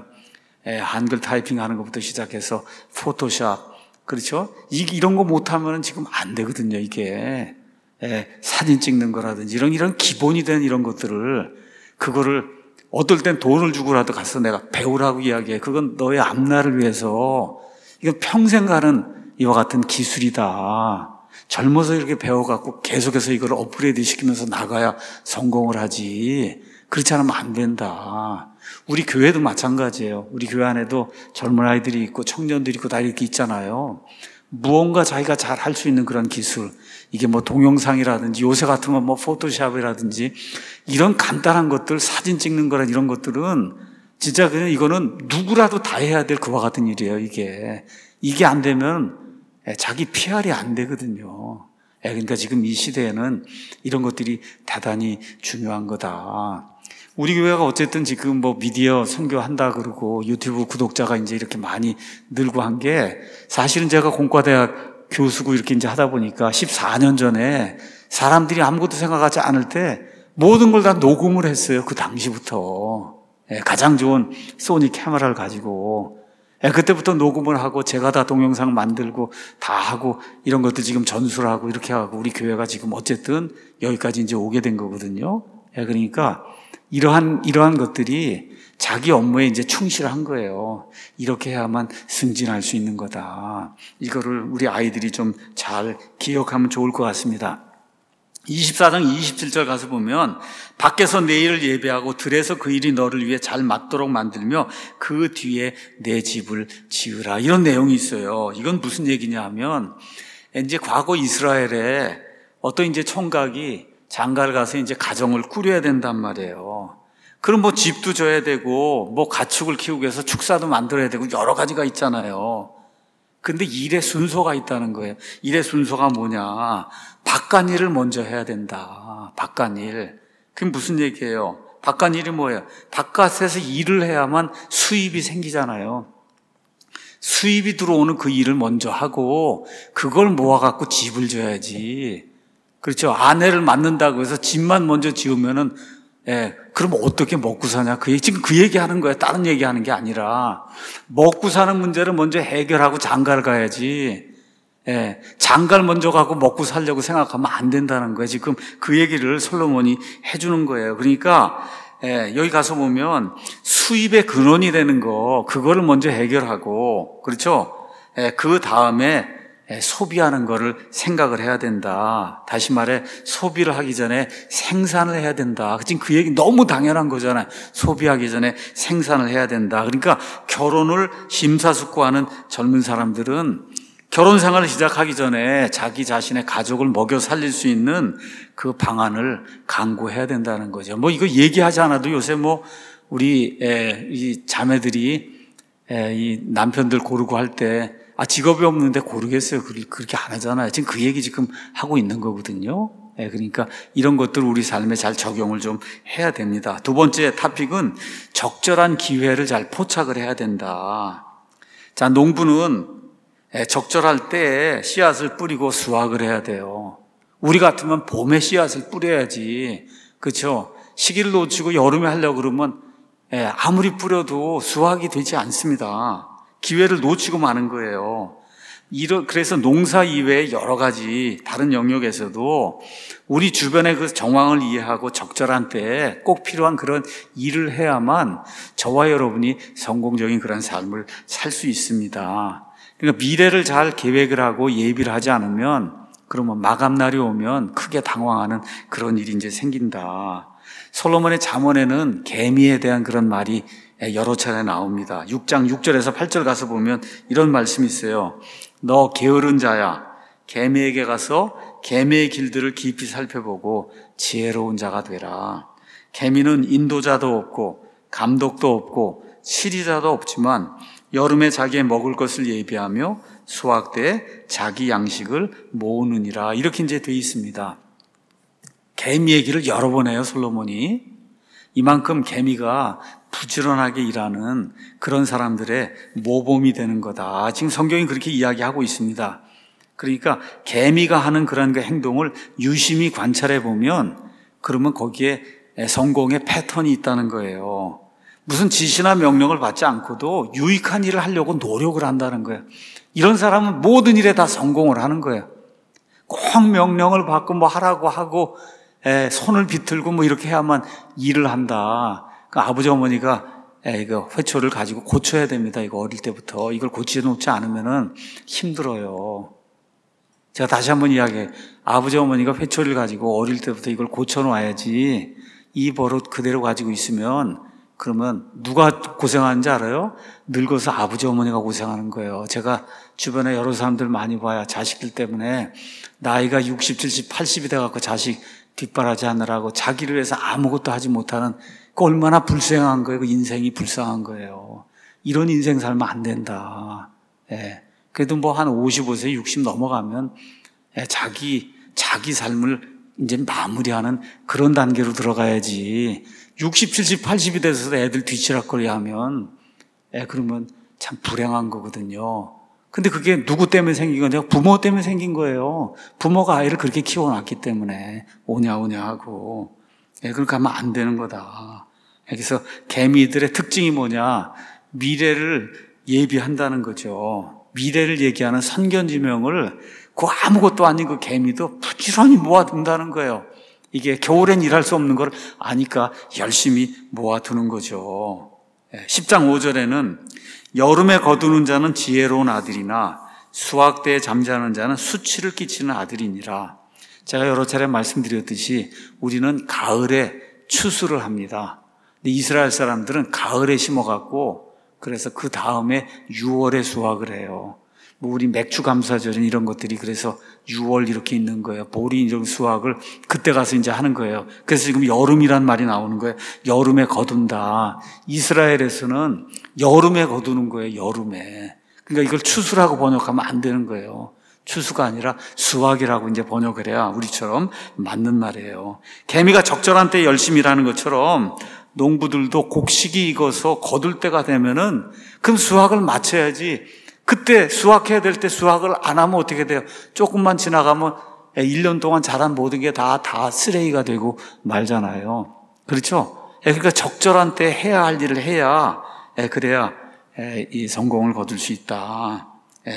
한글 타이핑 하는 것부터 시작해서 포토샵, 그렇죠? 이런 거 못하면 지금 안 되거든요, 이게. 사진 찍는 거라든지 이런 기본이 된 이런 것들을, 그거를 어떨 땐 돈을 주고라도 가서 내가 배우라고 이야기해. 그건 너의 앞날을 위해서, 이건 평생 가는 이와 같은 기술이다. 젊어서 이렇게 배워갖고 계속해서 이걸 업그레이드 시키면서 나가야 성공을 하지. 그렇지 않으면 안 된다. 우리 교회도 마찬가지예요. 우리 교회 안에도 젊은 아이들이 있고 청년들이 있고 다 이렇게 있잖아요. 무언가 자기가 잘 할 수 있는 그런 기술, 이게 동영상이라든지 요새 같으면 포토샵이라든지 이런 간단한 것들, 사진 찍는 거라 이런 것들은 진짜 그냥 이거는 누구라도 다 해야 될 그와 같은 일이에요, 이게 안 되면 자기 PR이 안 되거든요. 그러니까 지금 이 시대에는 이런 것들이 대단히 중요한 거다. 우리 교회가 어쨌든 지금 미디어 선교한다 그러고 유튜브 구독자가 이제 이렇게 많이 늘고 한 게, 사실은 제가 공과대학 교수고 이렇게 이제 하다 보니까 14년 전에 사람들이 아무것도 생각하지 않을 때 모든 걸 다 녹음을 했어요. 그 당시부터. 가장 좋은 소니 카메라를 가지고. 그때부터 녹음을 하고 제가 다 동영상 만들고 다 하고 이런 것들 지금 전수를 이렇게 하고 우리 교회가 지금 어쨌든 여기까지 이제 오게 된 거거든요. 그러니까 이러한 것들이 자기 업무에 이제 충실한 거예요. 이렇게 해야만 승진할 수 있는 거다. 이거를 우리 아이들이 좀 잘 기억하면 좋을 것 같습니다. 24장 27절 가서 보면 밖에서 내 일을 예배하고 들에서 그 일이 너를 위해 잘 맞도록 만들며 그 뒤에 내 집을 지으라. 이런 내용이 있어요. 이건 무슨 얘기냐 하면 이제 과거 이스라엘에 어떤 이제 총각이 장가를 가서 이제 가정을 꾸려야 된단 말이에요. 그럼 집도 져야 되고 가축을 키우기 위해서 축사도 만들어야 되고 여러 가지가 있잖아요. 근데 일의 순서가 있다는 거예요. 일의 순서가 뭐냐? 바깥일을 먼저 해야 된다. 바깥일. 그게 무슨 얘기예요? 바깥일이 뭐예요? 바깥에서 일을 해야만 수입이 생기잖아요. 수입이 들어오는 그 일을 먼저 하고 그걸 모아갖고 집을 져야지. 그렇죠? 아내를 만난다고 해서 집만 먼저 지으면은, 그럼 어떻게 먹고 사냐? 지금 그 얘기 하는 거야. 다른 얘기 하는 게 아니라. 먹고 사는 문제를 먼저 해결하고 장가를 가야지. 장가를 먼저 가고 먹고 살려고 생각하면 안 된다는 거예요. 지금 그 얘기를 솔로몬이 해주는 거예요. 그러니까, 여기 가서 보면 수입의 근원이 되는 그거를 먼저 해결하고, 그렇죠? 그 다음에 소비하는 거를 생각을 해야 된다. 다시 말해 소비를 하기 전에 생산을 해야 된다. 지금 그 얘기 너무 당연한 거잖아요. 소비하기 전에 생산을 해야 된다. 그러니까 결혼을 심사숙고하는 젊은 사람들은 결혼 생활을 시작하기 전에 자기 자신의 가족을 먹여 살릴 수 있는 그 방안을 강구해야 된다는 거죠. 이거 얘기하지 않아도 요새 우리 이 자매들이 이 남편들 고르고 할 때, 직업이 없는데 고르겠어요. 그렇게 안 하잖아요. 지금 그 얘기 지금 하고 있는 거거든요. 그러니까 이런 것들 우리 삶에 잘 적용을 좀 해야 됩니다. 두 번째 토픽은 적절한 기회를 잘 포착을 해야 된다. 자, 농부는 적절할 때에 씨앗을 뿌리고 수확을 해야 돼요. 우리 같으면 봄에 씨앗을 뿌려야지. 그렇죠? 시기를 놓치고 여름에 하려고 그러면 아무리 뿌려도 수확이 되지 않습니다. 기회를 놓치고 마는 거예요. 그래서 농사 이외에 여러 가지 다른 영역에서도 우리 주변의 그 정황을 이해하고 적절한 때에 꼭 필요한 그런 일을 해야만 저와 여러분이 성공적인 그런 삶을 살 수 있습니다. 그러니까 미래를 잘 계획을 하고 예비를 하지 않으면 그러면 마감날이 오면 크게 당황하는 그런 일이 이제 생긴다. 솔로몬의 잠언에는 개미에 대한 그런 말이 여러 차례 나옵니다. 6장 6절에서 8절 가서 보면 이런 말씀이 있어요. 너 게으른 자야, 개미에게 가서 개미의 길들을 깊이 살펴보고 지혜로운 자가 되라. 개미는 인도자도 없고 감독도 없고 치리자도 없지만 여름에 자기의 먹을 것을 예비하며 수확 때에 자기 양식을 모으느니라. 이렇게 이제 되어 있습니다. 개미 얘기를 여러 번 해요, 솔로몬이. 이만큼 개미가 부지런하게 일하는 그런 사람들의 모범이 되는 거다. 지금 성경이 그렇게 이야기하고 있습니다. 그러니까 개미가 하는 그런 그 행동을 유심히 관찰해 보면 그러면 거기에 성공의 패턴이 있다는 거예요. 무슨 지시나 명령을 받지 않고도 유익한 일을 하려고 노력을 한다는 거예요. 이런 사람은 모든 일에 다 성공을 하는 거예요. 꼭 명령을 받고 뭐 하라고 하고 손을 비틀고 뭐 이렇게 해야만 일을 한다. 그 아버지 어머니가 이거 회초를 가지고 고쳐야 됩니다. 이거 어릴 때부터 이걸 고치놓지 않으면은 힘들어요. 제가 다시 한번 이야기해요. 아버지 어머니가 회초를 가지고 어릴 때부터 이걸 고쳐놓아야지 이 버릇 그대로 가지고 있으면 그러면 누가 고생하는지 알아요? 늙어서 아버지 어머니가 고생하는 거예요. 제가 주변에 여러 사람들 많이 봐야 자식들 때문에 나이가 60, 70, 80이 돼갖고 자식 뒷바라지 하느라고 자기를 위해서 아무것도 하지 못하는 그 얼마나 불쌍한 거예요. 그 인생이 불쌍한 거예요. 이런 인생 살면 안 된다. 그래도 뭐 한 55세, 60 넘어가면 자기 삶을 이제 마무리하는 그런 단계로 들어가야지. 60, 70, 80이 돼서 애들 뒤치락거리 하면 그러면 참 불행한 거거든요. 근데 그게 누구 때문에 생긴 건지 부모 때문에 생긴 거예요. 부모가 아이를 그렇게 키워놨기 때문에 오냐 하고 그렇게 하면 안 되는 거다. 그래서 개미들의 특징이 뭐냐? 미래를 예비한다는 거죠. 미래를 얘기하는 선견지명을 그 아무것도 아닌 그 개미도 부지런히 모아둔다는 거예요. 이게 겨울엔 일할 수 없는 걸 아니까 열심히 모아두는 거죠. 10장 5절에는 여름에 거두는 자는 지혜로운 아들이나 수확 때에 잠자는 자는 수치를 끼치는 아들이니라. 제가 여러 차례 말씀드렸듯이 우리는 가을에 추수를 합니다. 근데 이스라엘 사람들은 가을에 심어갖고 그래서 그 다음에 6월에 수확을 해요. 뭐 우리 맥주 감사절인 이런 것들이 그래서 6월 이렇게 있는 거예요. 보리 이런 수확을 그때 가서 이제 하는 거예요. 그래서 지금 여름이란 말이 나오는 거예요. 여름에 거둔다. 이스라엘에서는 여름에 거두는 거예요. 여름에. 그러니까 이걸 추수라고 번역하면 안 되는 거예요. 추수가 아니라 수확이라고 이제 번역을 해야 우리처럼 맞는 말이에요. 개미가 적절한 때 열심히 일하는 것처럼 농부들도 곡식이 익어서 거둘 때가 되면은 그럼 수확을 마쳐야지. 그때 수확해야 될 때 수확을 안 하면 어떻게 돼요? 조금만 지나가면 1년 동안 자란 모든 게 다 쓰레기가 되고 말잖아요. 그렇죠? 그러니까 적절한 때 해야 할 일을 해야 그래야 이 성공을 거둘 수 있다.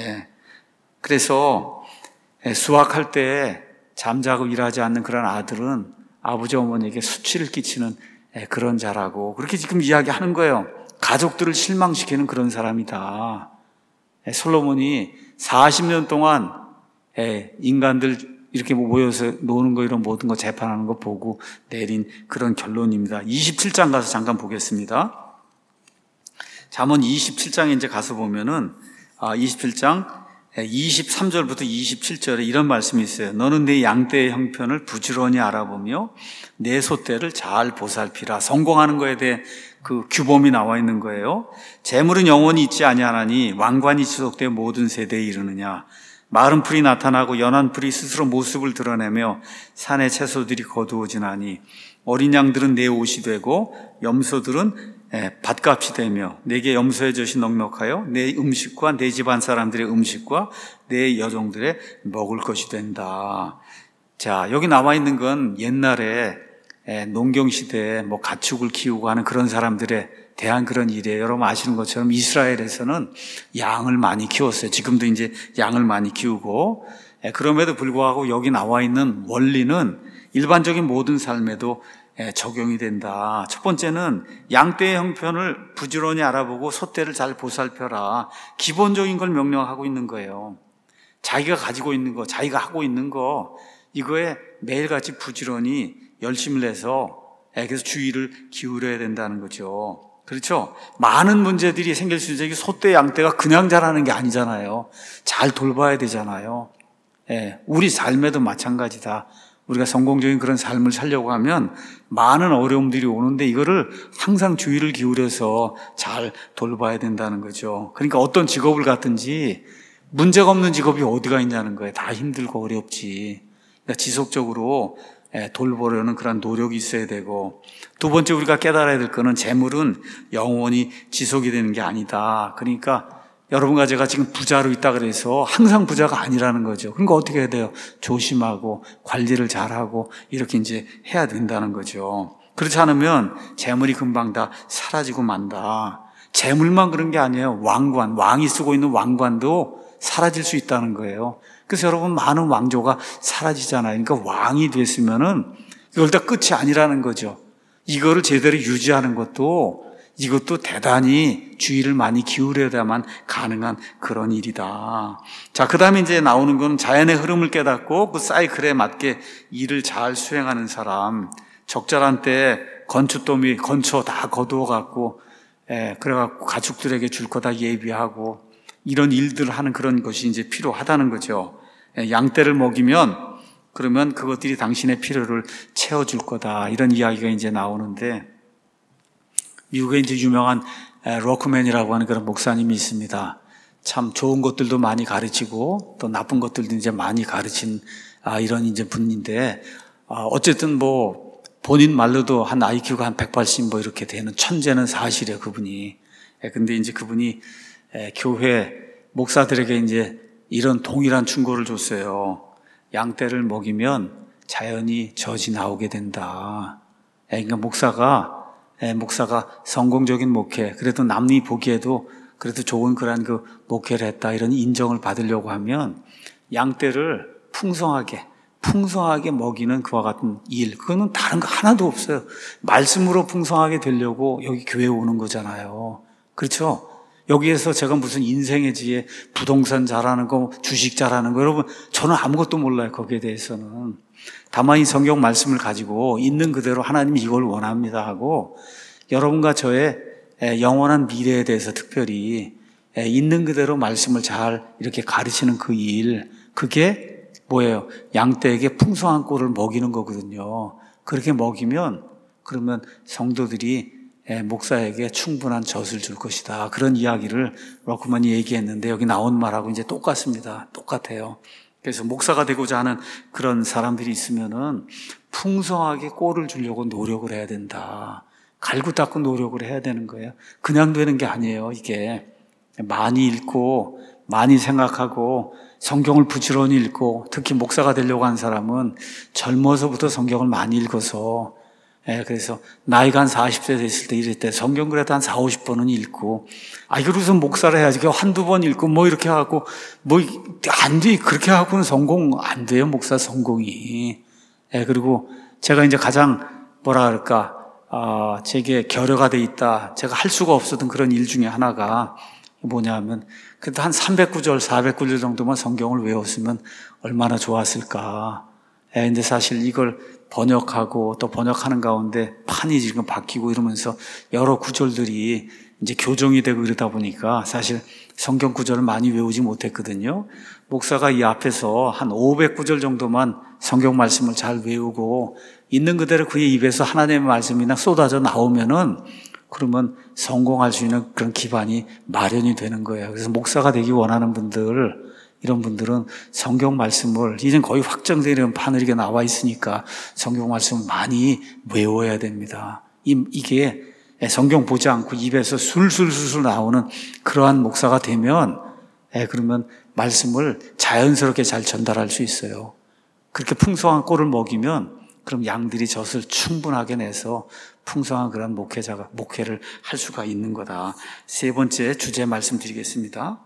그래서 수확할 때 잠자고 일하지 않는 그런 아들은 아버지 어머니에게 수치를 끼치는 그런 자라고 그렇게 지금 이야기하는 거예요. 가족들을 실망시키는 그런 사람이다. 솔로몬이 40년 동안 인간들 이렇게 모여서 노는 거 이런 모든 거 재판하는 거 보고 내린 그런 결론입니다. 27장 가서 잠깐 보겠습니다. 잠언 27장에 이제 가서 보면은 27장 23절부터 27절에 이런 말씀이 있어요. 너는 내 양떼의 형편을 부지런히 알아보며 내 소떼를 잘 보살피라. 성공하는 거에 대해 그 규범이 나와 있는 거예요. 재물은 영원히 있지 아니하나니 왕관이 지속되어 모든 세대에 이르느냐. 마른 풀이 나타나고 연한 풀이 스스로 모습을 드러내며 산의 채소들이 거두어지나니 어린 양들은 내 옷이 되고 염소들은 밭값이 되며 내게 염소의 젖이 넉넉하여 내 음식과 내 집안 사람들의 음식과 내 여종들의 먹을 것이 된다. 자, 여기 나와 있는 건 옛날에 농경시대에 뭐 가축을 키우고 하는 그런 사람들에 대한 그런 일이에요. 여러분 아시는 것처럼 이스라엘에서는 양을 많이 키웠어요. 지금도 이제 양을 많이 키우고, 그럼에도 불구하고 여기 나와 있는 원리는 일반적인 모든 삶에도 적용이 된다. 첫 번째는 양떼의 형편을 부지런히 알아보고 소떼를 잘 보살펴라. 기본적인 걸 명령하고 있는 거예요. 자기가 가지고 있는 거, 자기가 하고 있는 거, 이거에 매일같이 부지런히 열심을 내서 그래서 주의를 기울여야 된다는 거죠. 그렇죠? 많은 문제들이 생길 수 있어요. 소떼, 양떼가 그냥 자라는 게 아니잖아요. 잘 돌봐야 되잖아요. 우리 삶에도 마찬가지다. 우리가 성공적인 그런 삶을 살려고 하면 많은 어려움들이 오는데 이거를 항상 주의를 기울여서 잘 돌봐야 된다는 거죠. 그러니까 어떤 직업을 갖든지 문제가 없는 직업이 어디가 있냐는 거예요. 다 힘들고 어렵지. 그러니까 지속적으로 돌보려는 그런 노력이 있어야 되고, 두 번째 우리가 깨달아야 될 거는 재물은 영원히 지속이 되는 게 아니다. 그러니까 여러분과 제가 지금 부자로 있다 그래서 항상 부자가 아니라는 거죠. 그러니까 어떻게 해야 돼요? 조심하고 관리를 잘하고 이렇게 이제 해야 된다는 거죠. 그렇지 않으면 재물이 금방 다 사라지고 만다. 재물만 그런 게 아니에요. 왕관, 왕이 쓰고 있는 왕관도 사라질 수 있다는 거예요. 그래서 여러분 많은 왕조가 사라지잖아요. 그러니까 왕이 됐으면은 이걸 다 끝이 아니라는 거죠. 이거를 제대로 유지하는 것도 이것도 대단히 주의를 많이 기울여야만 가능한 그런 일이다. 자, 그 다음에 이제 나오는 건 자연의 흐름을 깨닫고 그 사이클에 맞게 일을 잘 수행하는 사람. 적절한 때 건초 다 거두어갖고, 그래갖고 가축들에게 줄 거 다 예비하고 이런 일들을 하는 그런 것이 이제 필요하다는 거죠. 양떼를 먹이면 그러면 그것들이 당신의 필요를 채워줄 거다. 이런 이야기가 이제 나오는데, 미국에 이제 유명한 로크맨이라고 하는 그런 목사님이 있습니다. 참 좋은 것들도 많이 가르치고 또 나쁜 것들도 이제 많이 가르친 이런 이제 분인데, 어쨌든 뭐 본인 말로도 한 IQ가 한 180 뭐 이렇게 되는 천재는 사실이에요, 그분이. 근데 이제 그분이 교회 목사들에게 이제 이런 동일한 충고를 줬어요. 양떼를 먹이면 자연히 젖이 나오게 된다. 그러니까 목사가 성공적인 목회, 그래도 남이 보기에도 그래도 좋은 그런 그 목회를 했다, 이런 인정을 받으려고 하면 양떼를 풍성하게 먹이는 그와 같은 일, 그거는 다른 거 하나도 없어요. 말씀으로 풍성하게 되려고 여기 교회에 오는 거잖아요. 그렇죠? 여기에서 제가 무슨 인생의 지혜, 부동산 잘하는 거, 주식 잘하는 거, 여러분 저는 아무것도 몰라요. 거기에 대해서는. 다만 이 성경 말씀을 가지고 있는 그대로 하나님이 이걸 원합니다 하고, 여러분과 저의 영원한 미래에 대해서 특별히 있는 그대로 말씀을 잘 이렇게 가르치는 그 일, 그게 뭐예요? 양떼에게 풍성한 꼴을 먹이는 거거든요. 그렇게 먹이면 그러면 성도들이 목사에게 충분한 젖을 줄 것이다. 그런 이야기를 로크만이 얘기했는데 여기 나온 말하고 이제 똑같습니다. 똑같아요. 그래서 목사가 되고자 하는 그런 사람들이 있으면은 풍성하게 꼴을 주려고 노력을 해야 된다. 갈고 닦고 노력을 해야 되는 거예요. 그냥 되는 게 아니에요. 이게 많이 읽고 많이 생각하고 성경을 부지런히 읽고, 특히 목사가 되려고 한 사람은 젊어서부터 성경을 많이 읽어서, 그래서 나이가 한 40세 됐을 때 이럴 때 성경 그래도 한 40, 50번은 읽고, 이걸 무슨 목사를 해야지. 한두 번 읽고 뭐 이렇게 하고, 뭐 안 돼. 그렇게 하고는 성공 안 돼요. 목사 성공이. 그리고 제가 이제 가장 뭐라 그럴까, 제게 결여가 돼 있다, 제가 할 수가 없었던 그런 일 중에 하나가 뭐냐 하면, 그래도 한 300구절, 400구절 정도만 성경을 외웠으면 얼마나 좋았을까. 근데 사실 이걸 번역하고 또 번역하는 가운데 판이 지금 바뀌고 이러면서 여러 구절들이 이제 교정이 되고 이러다 보니까 사실 성경 구절을 많이 외우지 못했거든요. 목사가 이 앞에서 한 500구절 정도만 성경 말씀을 잘 외우고 있는 그대로 그의 입에서 하나님의 말씀이 그냥 쏟아져 나오면은 그러면 성공할 수 있는 그런 기반이 마련이 되는 거예요. 그래서 목사가 되기 원하는 분들, 이런 분들은 성경 말씀을, 이젠 거의 확정되는 바늘이 나와 있으니까 성경 말씀을 많이 외워야 됩니다. 이게 성경 보지 않고 입에서 술술술술 나오는 그러한 목사가 되면, 그러면 말씀을 자연스럽게 잘 전달할 수 있어요. 그렇게 풍성한 꼴을 먹이면 그럼 양들이 젖을 충분하게 내서 풍성한 그런 목회를 할 수가 있는 거다. 세 번째 주제 말씀드리겠습니다.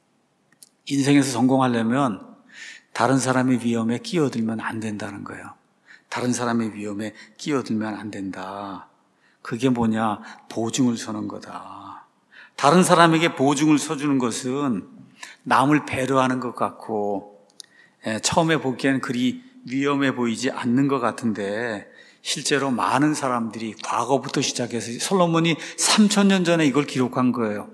인생에서 성공하려면 다른 사람의 위험에 끼어들면 안 된다는 거예요. 다른 사람의 위험에 끼어들면 안 된다. 그게 뭐냐? 보증을 서는 거다. 다른 사람에게 보증을 서주는 것은 남을 배려하는 것 같고 처음에 보기엔 그리 위험해 보이지 않는 것 같은데 실제로 많은 사람들이 과거부터 시작해서 솔로몬이 3000년 전에 이걸 기록한 거예요.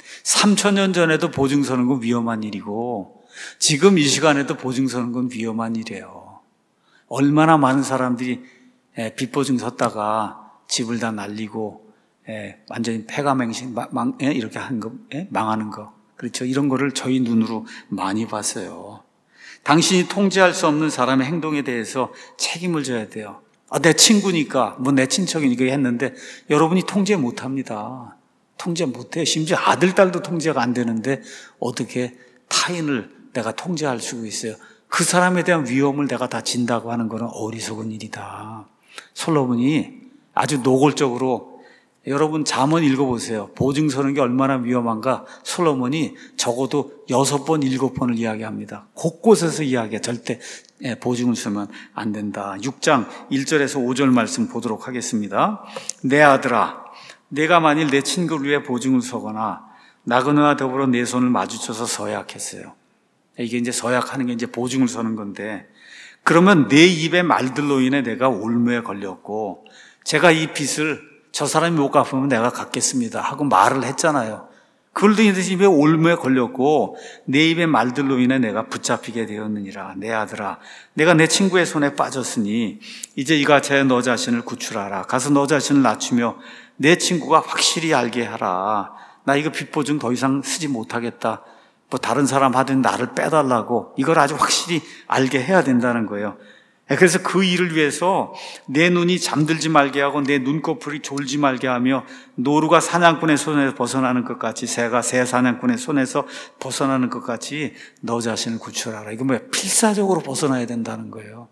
3000년 전에도 보증 서는 건 위험한 일이고 지금 이 시간에도 보증 서는 건 위험한 일이에요. 얼마나 많은 사람들이 빚보증 섰다가 집을 다 날리고 완전히 패가맹신 이렇게 한 거, 망하는 거. 그렇죠. 이런 거를 저희 눈으로 많이 봤어요. 당신이 통제할 수 없는 사람의 행동에 대해서 책임을 져야 돼요. 내 친구니까, 내 친척이니까 했는데 여러분이 통제 못 합니다. 통제 못 해요. 심지어 아들, 딸도 통제가 안 되는데 어떻게 타인을 내가 통제할 수 있어요? 그 사람에 대한 위험을 내가 다 진다고 하는 것은 어리석은 일이다. 솔로몬이 아주 노골적으로 여러분 잠언 읽어보세요. 보증 서는 게 얼마나 위험한가 솔로몬이 적어도 6번, 7번을 이야기합니다. 곳곳에서 이야기해. 절대 보증을 서면 안 된다. 6장 1절에서 5절 말씀 보도록 하겠습니다. 내 아들아, 내가 만일 내 친구를 위해 보증을 서거나 나그네와 더불어 내 손을 마주쳐서 서약했어요. 이게 이제 서약하는 게 이제 보증을 서는 건데, 그러면 내 입의 말들로 인해 내가 올무에 걸렸고 제가 이 빚을 저 사람이 못 갚으면 내가 갚겠습니다 하고 말을 했잖아요. 그걸로 인해서 입에 올무에 걸렸고 내 입의 말들로 인해 내가 붙잡히게 되었느니라. 내 아들아, 내가 내 친구의 손에 빠졌으니 이제 이같이 너 자신을 구출하라. 가서 너 자신을 낮추며 내 친구가 확실히 알게 하라. 나 이거 빚보증 더 이상 쓰지 못하겠다. 다른 사람 하든 나를 빼달라고 이걸 아주 확실히 알게 해야 된다는 거예요. 그래서 그 일을 위해서 내 눈이 잠들지 말게 하고 내 눈꺼풀이 졸지 말게 하며 노루가 사냥꾼의 손에서 벗어나는 것 같이 새가 새 사냥꾼의 손에서 벗어나는 것 같이 너 자신을 구출하라. 이거 필사적으로 벗어나야 된다는 거예요.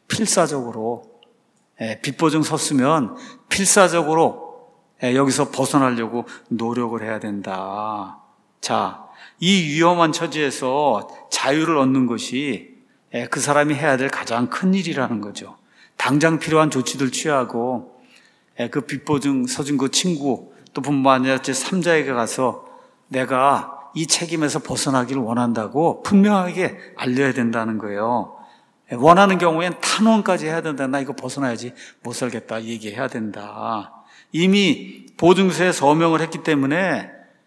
필사적으로. 빚보증 섰으면 필사적으로 여기서 벗어나려고 노력을 해야 된다. 자, 이 위험한 처지에서 자유를 얻는 것이 그 사람이 해야 될 가장 큰 일이라는 거죠. 당장 필요한 조치들 취하고 그 빚보증 서준 그 친구 또 뿐만 아니라 제3자에게 가서 내가 이 책임에서 벗어나기를 원한다고 분명하게 알려야 된다는 거예요. 원하는 경우엔 탄원까지 해야 된다. 나 이거 벗어나야지 못 살겠다 얘기해야 된다. 이미 보증서에 서명을 했기 때문에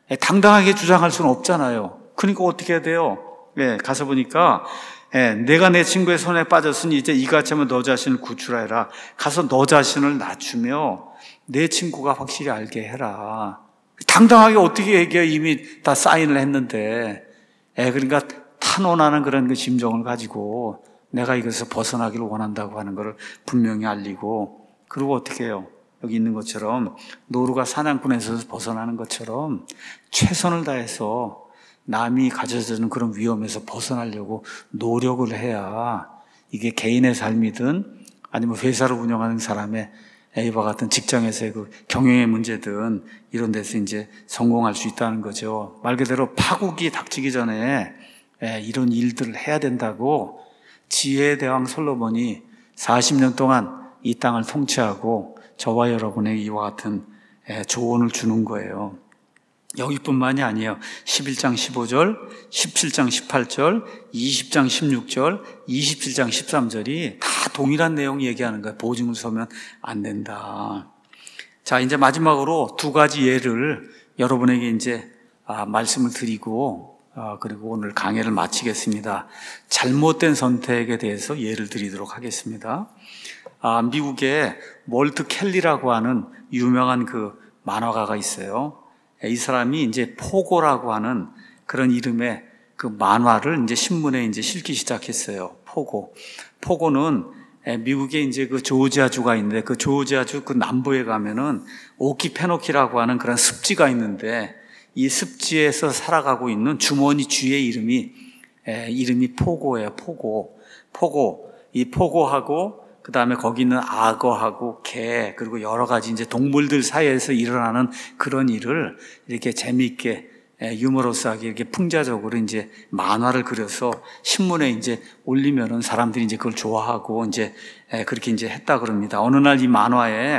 당당하게 주장할 수는 없잖아요. 그러니까 어떻게 해야 돼요? 가서 보니까 내가 내 친구의 손에 빠졌으니 이제 이같이 하면 너 자신을 구출하라. 가서 너 자신을 낮추며 내 친구가 확실히 알게 해라. 당당하게 어떻게 얘기해? 이미 다 사인을 했는데. 그러니까 탄원하는 그런 그 심정을 가지고 내가 이것에서 벗어나기를 원한다고 하는 것을 분명히 알리고, 그리고 어떻게 해요? 여기 있는 것처럼 노루가 사냥꾼에서 벗어나는 것처럼 최선을 다해서 남이 가져주는 그런 위험에서 벗어나려고 노력을 해야 이게 개인의 삶이든 아니면 회사를 운영하는 사람의 이와 같은 직장에서의 그 경영의 문제든 이런 데서 이제 성공할 수 있다는 거죠. 말 그대로 파국이 닥치기 전에 이런 일들을 해야 된다고 지혜의 대왕 솔로몬이 40년 동안 이 땅을 통치하고 저와 여러분에게 이와 같은 조언을 주는 거예요. 여기뿐만이 아니에요. 11장 15절, 17장 18절, 20장 16절, 27장 13절이 다 동일한 내용 얘기하는 거예요. 보증을 서면 안 된다. 자, 이제 마지막으로 두 가지 예를 여러분에게 이제 말씀을 드리고 그리고 오늘 강해를 마치겠습니다. 잘못된 선택에 대해서 예를 드리도록 하겠습니다. 미국의 월트 켈리라고 하는 유명한 그 만화가가 있어요. 이 사람이 이제 포고라고 하는 그런 이름의 그 만화를 이제 신문에 이제 실기 시작했어요. 포고는 미국에 이제 그 조지아주가 있는데 그 조지아주 그 남부에 가면은 오키페노키라고 하는 그런 습지가 있는데 이 습지에서 살아가고 있는 주머니 쥐의 이름이 포고예요. 포고. 이 포고하고 그 다음에 거기 있는 악어하고 개 그리고 여러 가지 이제 동물들 사이에서 일어나는 그런 일을 이렇게 재미있게 유머러스하게 이렇게 풍자적으로 이제 만화를 그려서 신문에 이제 올리면은 사람들이 이제 그걸 좋아하고 이제 그렇게 이제 했다 그럽니다. 어느 날 이 만화에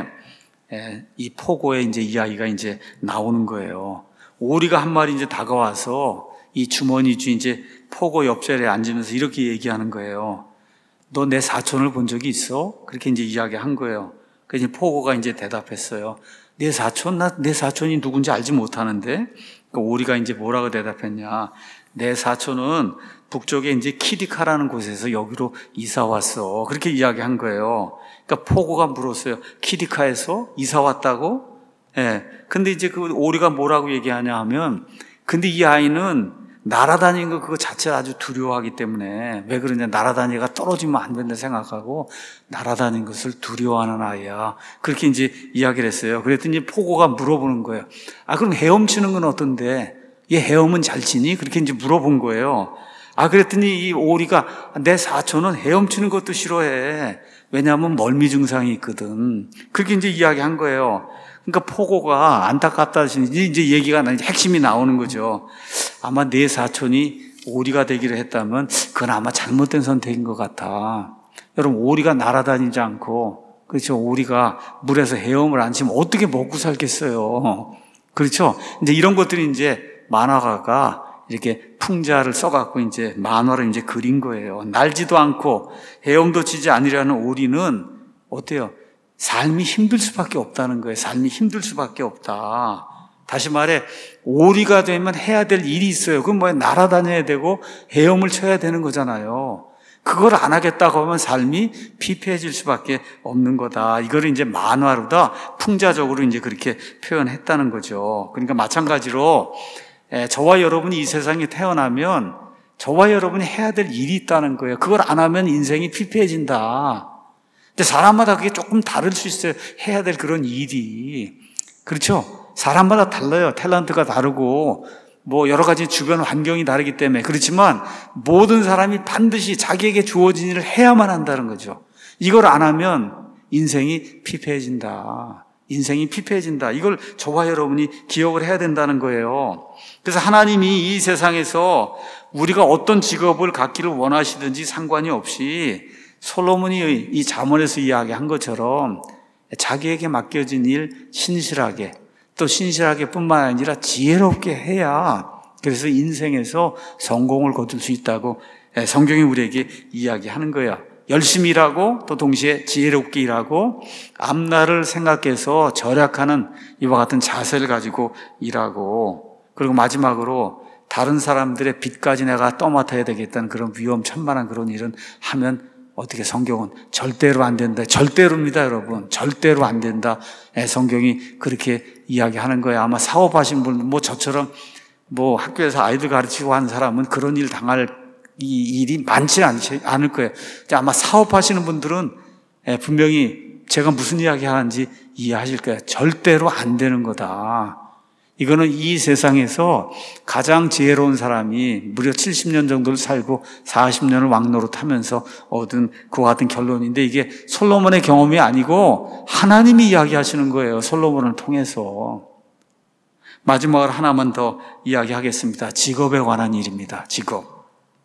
이 포고의 이제 이야기가 이제 나오는 거예요. 오리가 한 마리 이제 다가와서 이 주머니 쥐 이제 포고 옆자리에 앉으면서 이렇게 얘기하는 거예요. 너 내 사촌을 본 적이 있어? 그렇게 이제 이야기한 거예요. 그래서 포고가 이제 대답했어요. 내 사촌? 나 내 사촌이 누군지 알지 못하는데? 오리가 이제 뭐라고 대답했냐. 내 사촌은 북쪽에 이제 키디카라는 곳에서 여기로 이사 왔어. 그렇게 이야기한 거예요. 그러니까 포고가 물었어요. 키디카에서 이사 왔다고? 근데 이제 그 오리가 뭐라고 얘기하냐 하면, 근데 이 아이는 날아다니는 거 그거 자체를 아주 두려워하기 때문에 왜 그러냐. 날아다니가 떨어지면 안 된다 생각하고 날아다니는 것을 두려워하는 아이야. 그렇게 이제 이야기를 했어요. 그랬더니 포고가 물어보는 거예요. 그럼 헤엄치는 건 어떤데? 얘 헤엄은 잘 치니? 그렇게 이제 물어본 거예요. 그랬더니 이 오리가 내 사촌은 헤엄치는 것도 싫어해. 왜냐하면 멀미 증상이 있거든. 그렇게 이제 이야기한 거예요. 그러니까 포고가 안타깝다 하시니 이제 얘기가 핵심이 나오는 거죠. 아마 내 사촌이 오리가 되기로 했다면 그건 아마 잘못된 선택인 것 같아. 여러분, 오리가 날아다니지 않고, 그렇죠? 오리가 물에서 헤엄을 안 치면 어떻게 먹고 살겠어요? 그렇죠? 이제 이런 것들이 이제 만화가가 이렇게 풍자를 써갖고 이제 만화를 이제 그린 거예요. 날지도 않고 헤엄도 치지 않으려는 오리는 어때요? 삶이 힘들 수밖에 없다는 거예요. 삶이 힘들 수밖에 없다. 다시 말해, 오리가 되면 해야 될 일이 있어요. 그건 뭐야? 날아다녀야 되고 헤엄을 쳐야 되는 거잖아요. 그걸 안 하겠다고 하면 삶이 피폐해질 수밖에 없는 거다. 이거를 이제 만화로다 풍자적으로 이제 그렇게 표현했다는 거죠. 그러니까 마찬가지로 저와 여러분이 이 세상에 태어나면 저와 여러분이 해야 될 일이 있다는 거예요. 그걸 안 하면 인생이 피폐해진다. 근데 사람마다 그게 조금 다를 수 있어요. 해야 될 그런 일이. 그렇죠? 사람마다 달라요. 탤런트가 다르고 뭐 여러 가지 주변 환경이 다르기 때문에. 그렇지만 모든 사람이 반드시 자기에게 주어진 일을 해야만 한다는 거죠. 이걸 안 하면 인생이 피폐해진다. 인생이 피폐해진다. 이걸 저와 여러분이 기억을 해야 된다는 거예요. 그래서 하나님이 이 세상에서 우리가 어떤 직업을 갖기를 원하시든지 상관이 없이 솔로몬이 이 잠언에서 이야기한 것처럼 자기에게 맡겨진 일 신실하게, 또 신실하게 뿐만 아니라 지혜롭게 해야 그래서 인생에서 성공을 거둘 수 있다고 성경이 우리에게 이야기하는 거야. 열심히 일하고 또 동시에 지혜롭게 일하고 앞날을 생각해서 절약하는 이와 같은 자세를 가지고 일하고, 그리고 마지막으로 다른 사람들의 빚까지 내가 떠맡아야 되겠다는 그런 위험천만한 그런 일은 하면 어떻게 성경은 절대로 안 된다. 절대로입니다, 여러분. 절대로 안 된다. 성경이 그렇게 이야기하는 거예요. 아마 사업하신 분, 저처럼 학교에서 아이들 가르치고 하는 사람은 그런 일 당할 이 일이 많지 않을 거예요. 아마 사업하시는 분들은 분명히 제가 무슨 이야기 하는지 이해하실 거예요. 절대로 안 되는 거다. 이거는 이 세상에서 가장 지혜로운 사람이 무려 70년 정도를 살고 40년을 왕노릇하면서 얻은 그와 같은 결론인데, 이게 솔로몬의 경험이 아니고 하나님이 이야기하시는 거예요. 솔로몬을 통해서. 마지막으로 하나만 더 이야기하겠습니다. 직업에 관한 일입니다. 직업.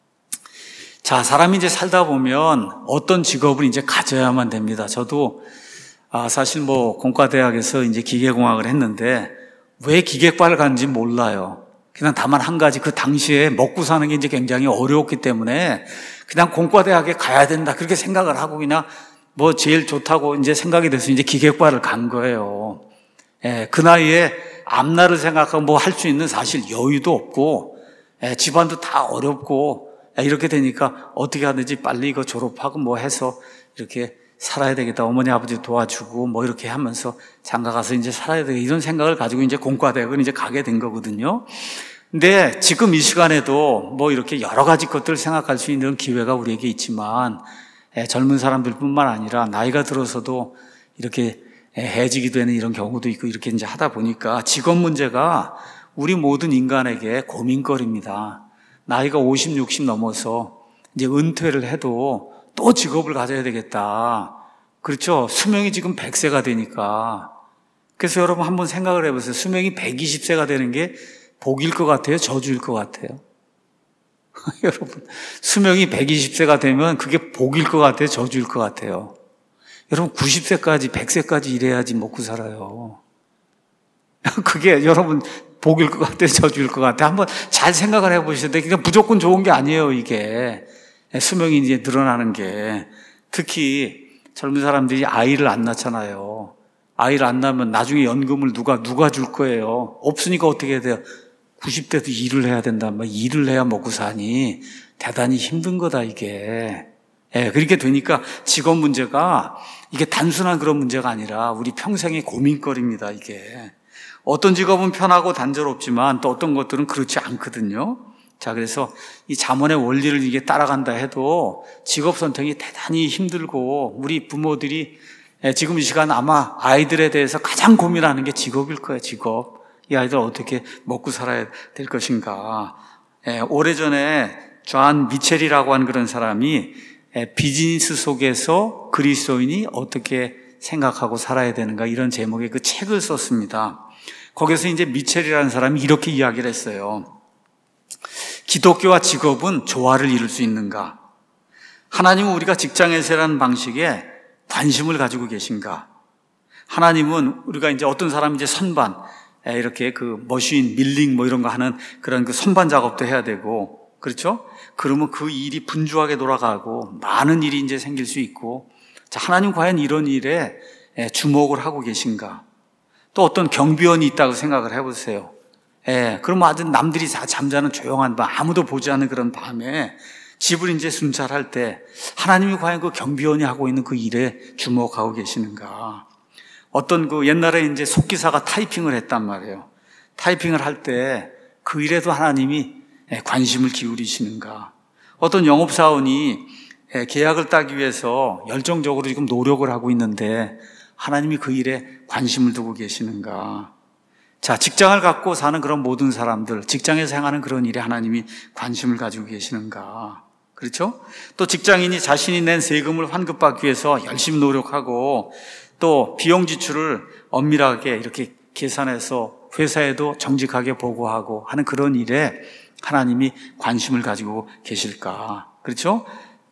자, 사람이 이제 살다 보면 어떤 직업을 이제 가져야만 됩니다. 저도 사실 공과대학에서 이제 기계공학을 했는데 왜 기계과를 갔는지 몰라요. 그냥 다만 한 가지, 그 당시에 먹고 사는 게 이제 굉장히 어려웠기 때문에 그냥 공과대학에 가야 된다 그렇게 생각을 하고 그냥 제일 좋다고 이제 생각이 돼서 이제 기계과를 간 거예요. 그 나이에 앞날을 생각하고 할 수 있는 사실 여유도 없고 집안도 다 어렵고 이렇게 되니까 어떻게 하든지 빨리 이거 졸업하고 해서 이렇게 살아야 되겠다. 어머니, 아버지 도와주고 뭐 이렇게 하면서 장가 가서 이제 살아야 되겠다. 이런 생각을 가지고 이제 공과대학을 이제 가게 된 거거든요. 근데 지금 이 시간에도 뭐 이렇게 여러 가지 것들을 생각할 수 있는 기회가 우리에게 있지만 젊은 사람들뿐만 아니라 나이가 들어서도 이렇게 해지기 되는 이런 경우도 있고 이렇게 이제 하다 보니까 직업 문제가 우리 모든 인간에게 고민거리입니다. 나이가 50, 60 넘어서 이제 은퇴를 해도 또 직업을 가져야 되겠다. 그렇죠? 수명이 지금 100세가 되니까. 그래서 여러분 한번 생각을 해보세요. 수명이 120세가 되는 게 복일 것 같아요? 저주일 것 같아요? 여러분, 수명이 120세가 되면 그게 복일 것 같아요? 저주일 것 같아요? 여러분, 90세까지, 100세까지 일해야지 먹고 살아요. 그게 여러분, 복일 것 같아요? 저주일 것 같아요? 한번 잘 생각을 해보셔야 돼요. 그냥 무조건 좋은 게 아니에요, 이게. 수명이 이제 늘어나는 게. 특히 젊은 사람들이 아이를 안 낳잖아요. 아이를 안 낳으면 나중에 연금을 누가 줄 거예요? 없으니까 어떻게 해야 돼요? 90대도 일을 해야 된다. 일을 해야 먹고 사니. 대단히 힘든 거다, 이게. 그렇게 되니까 직업 문제가 이게 단순한 그런 문제가 아니라 우리 평생의 고민거리입니다, 이게. 어떤 직업은 편하고 단조롭지만 또 어떤 것들은 그렇지 않거든요. 자, 그래서 이 잠언의 원리를 이게 따라간다 해도 직업 선택이 대단히 힘들고 우리 부모들이 지금 이 시간 아마 아이들에 대해서 가장 고민하는 게 직업일 거예요, 직업. 이 아이들 어떻게 먹고 살아야 될 것인가. 오래전에 존 미첼이라고 하는 그런 사람이 비즈니스 속에서 그리스도인이 어떻게 생각하고 살아야 되는가 이런 제목의 그 책을 썼습니다. 거기서 이제 미첼이라는 사람이 이렇게 이야기를 했어요. 기독교와 직업은 조화를 이룰 수 있는가? 하나님은 우리가 직장에서 일하는 방식에 관심을 가지고 계신가? 하나님은 우리가 이제 어떤 사람이 이제 선반, 이렇게 그 머신, 밀링 뭐 이런 거 하는 그런 그 선반 작업도 해야 되고, 그렇죠? 그러면 그 일이 분주하게 돌아가고 많은 일이 이제 생길 수 있고, 자, 하나님 과연 이런 일에 주목을 하고 계신가? 또 어떤 경비원이 있다고 생각을 해보세요. 그러면 아주 남들이 다 잠자는 조용한 밤, 아무도 보지 않는 그런 밤에 집을 이제 순찰할 때 하나님이 과연 그 경비원이 하고 있는 그 일에 주목하고 계시는가? 어떤 그 옛날에 이제 속기사가 타이핑을 했단 말이에요. 타이핑을 할 때 그 일에도 하나님이 관심을 기울이시는가? 어떤 영업사원이 계약을 따기 위해서 열정적으로 지금 노력을 하고 있는데 하나님이 그 일에 관심을 두고 계시는가? 자, 직장을 갖고 사는 그런 모든 사람들, 직장에서 행하는 그런 일에 하나님이 관심을 가지고 계시는가? 그렇죠? 또 직장인이 자신이 낸 세금을 환급받기 위해서 열심히 노력하고 또 비용 지출을 엄밀하게 이렇게 계산해서 회사에도 정직하게 보고하고 하는 그런 일에 하나님이 관심을 가지고 계실까? 그렇죠?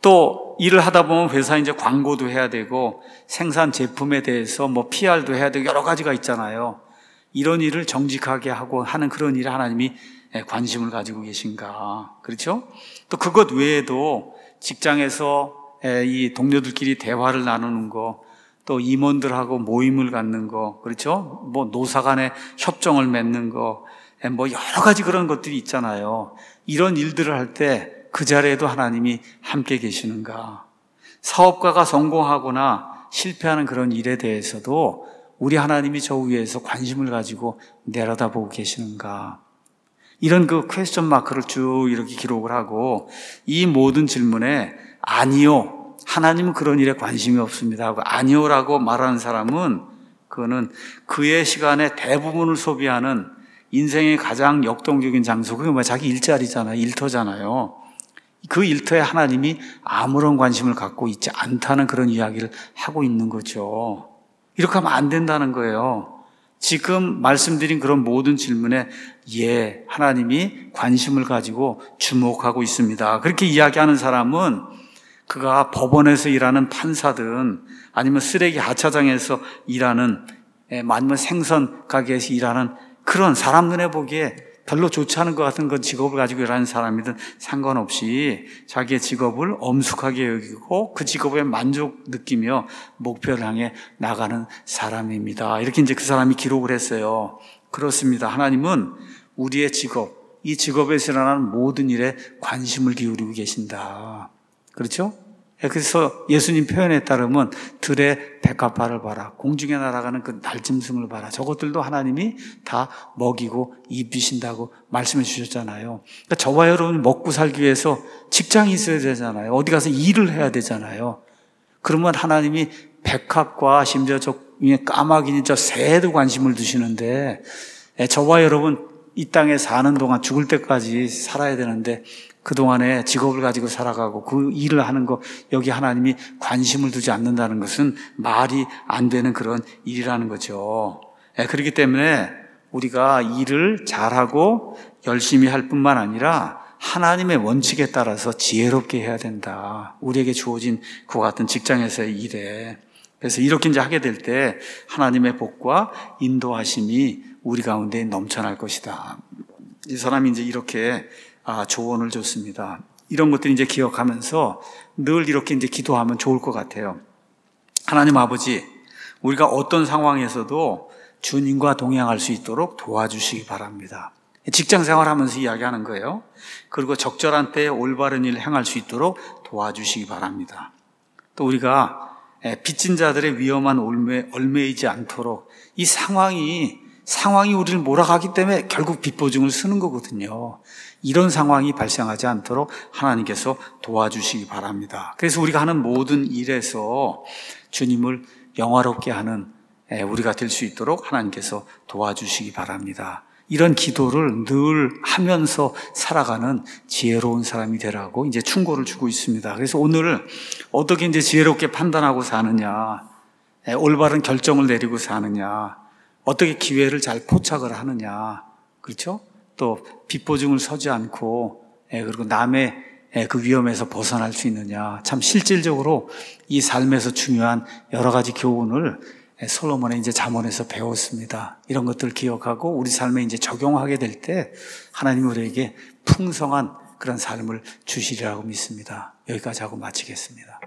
또 일을 하다 보면 회사에 이제 광고도 해야 되고 생산 제품에 대해서 뭐 PR도 해야 되고 여러 가지가 있잖아요. 이런 일을 정직하게 하고 하는 그런 일에 하나님이 관심을 가지고 계신가? 그렇죠? 또 그것 외에도 직장에서 이 동료들끼리 대화를 나누는 거, 또 임원들하고 모임을 갖는 거, 그렇죠? 뭐 노사 간의 협정을 맺는 거, 뭐 여러 가지 그런 것들이 있잖아요. 이런 일들을 할 때 그 자리에도 하나님이 함께 계시는가? 사업가가 성공하거나 실패하는 그런 일에 대해서도 우리 하나님이 저 위에서 관심을 가지고 내려다보고 계시는가? 이런 그 퀘스천 마크를 쭉 이렇게 기록을 하고 이 모든 질문에 아니요, 하나님은 그런 일에 관심이 없습니다 하고 아니요라고 말하는 사람은 그거는 그의 시간의 대부분을 소비하는 인생의 가장 역동적인 장소, 그게 뭐 자기 일자리잖아요, 일터잖아요. 그 일터에 하나님이 아무런 관심을 갖고 있지 않다는 그런 이야기를 하고 있는 거죠. 이렇게 하면 안 된다는 거예요. 지금 말씀드린 그런 모든 질문에 하나님이 관심을 가지고 주목하고 있습니다. 그렇게 이야기하는 사람은 그가 법원에서 일하는 판사든 아니면 쓰레기 하차장에서 일하는 아니면 생선 가게에서 일하는 그런 사람 눈에 보기에 별로 좋지 않은 것 같은 그 직업을 가지고 일하는 사람이든 상관없이 자기의 직업을 엄숙하게 여기고 그 직업에 만족 느끼며 목표를 향해 나가는 사람입니다. 이렇게 이제 그 사람이 기록을 했어요. 그렇습니다. 하나님은 우리의 직업, 이 직업에서 일어나는 모든 일에 관심을 기울이고 계신다. 그렇죠? 그래서 예수님 표현에 따르면 들의 백합화를 봐라, 공중에 날아가는 그 날짐승을 봐라. 저것들도 하나님이 다 먹이고 입히신다고 말씀해 주셨잖아요. 그러니까 저와 여러분이 먹고 살기 위해서 직장이 있어야 되잖아요. 어디 가서 일을 해야 되잖아요. 그러면 하나님이 백합과 심지어 저 까마귀니 저 새에도 관심을 두시는데, 저와 여러분 이 땅에 사는 동안 죽을 때까지 살아야 되는데 그동안에 직업을 가지고 살아가고 그 일을 하는 거, 여기 하나님이 관심을 두지 않는다는 것은 말이 안 되는 그런 일이라는 거죠. 그렇기 때문에 우리가 일을 잘하고 열심히 할 뿐만 아니라 하나님의 원칙에 따라서 지혜롭게 해야 된다. 우리에게 주어진 그와 같은 직장에서의 일에. 그래서 이렇게 이제 하게 될 때 하나님의 복과 인도하심이 우리 가운데 넘쳐날 것이다. 이 사람이 이제 이렇게 조언을 줬습니다. 이런 것들 이제 기억하면서 늘 이렇게 이제 기도하면 좋을 것 같아요. 하나님 아버지, 우리가 어떤 상황에서도 주님과 동행할 수 있도록 도와주시기 바랍니다. 직장 생활하면서 이야기하는 거예요. 그리고 적절한 때에 올바른 일을 행할 수 있도록 도와주시기 바랍니다. 또 우리가 빚진 자들의 위험한 얽매이지 않도록, 이 상황이 우리를 몰아가기 때문에 결국 빚보증을 쓰는 거거든요. 이런 상황이 발생하지 않도록 하나님께서 도와주시기 바랍니다. 그래서 우리가 하는 모든 일에서 주님을 영화롭게 하는 우리가 될 수 있도록 하나님께서 도와주시기 바랍니다. 이런 기도를 늘 하면서 살아가는 지혜로운 사람이 되라고 이제 충고를 주고 있습니다. 그래서 오늘 어떻게 이제 지혜롭게 판단하고 사느냐, 올바른 결정을 내리고 사느냐, 어떻게 기회를 잘 포착을 하느냐, 그렇죠? 또 빚보증을 서지 않고 그리고 남의 그 위험에서 벗어날 수 있느냐, 참 실질적으로 이 삶에서 중요한 여러 가지 교훈을 솔로몬의 이제 잠언에서 배웠습니다. 이런 것들을 기억하고 우리 삶에 이제 적용하게 될 때 하나님이 우리에게 풍성한 그런 삶을 주시리라고 믿습니다. 여기까지 하고 마치겠습니다.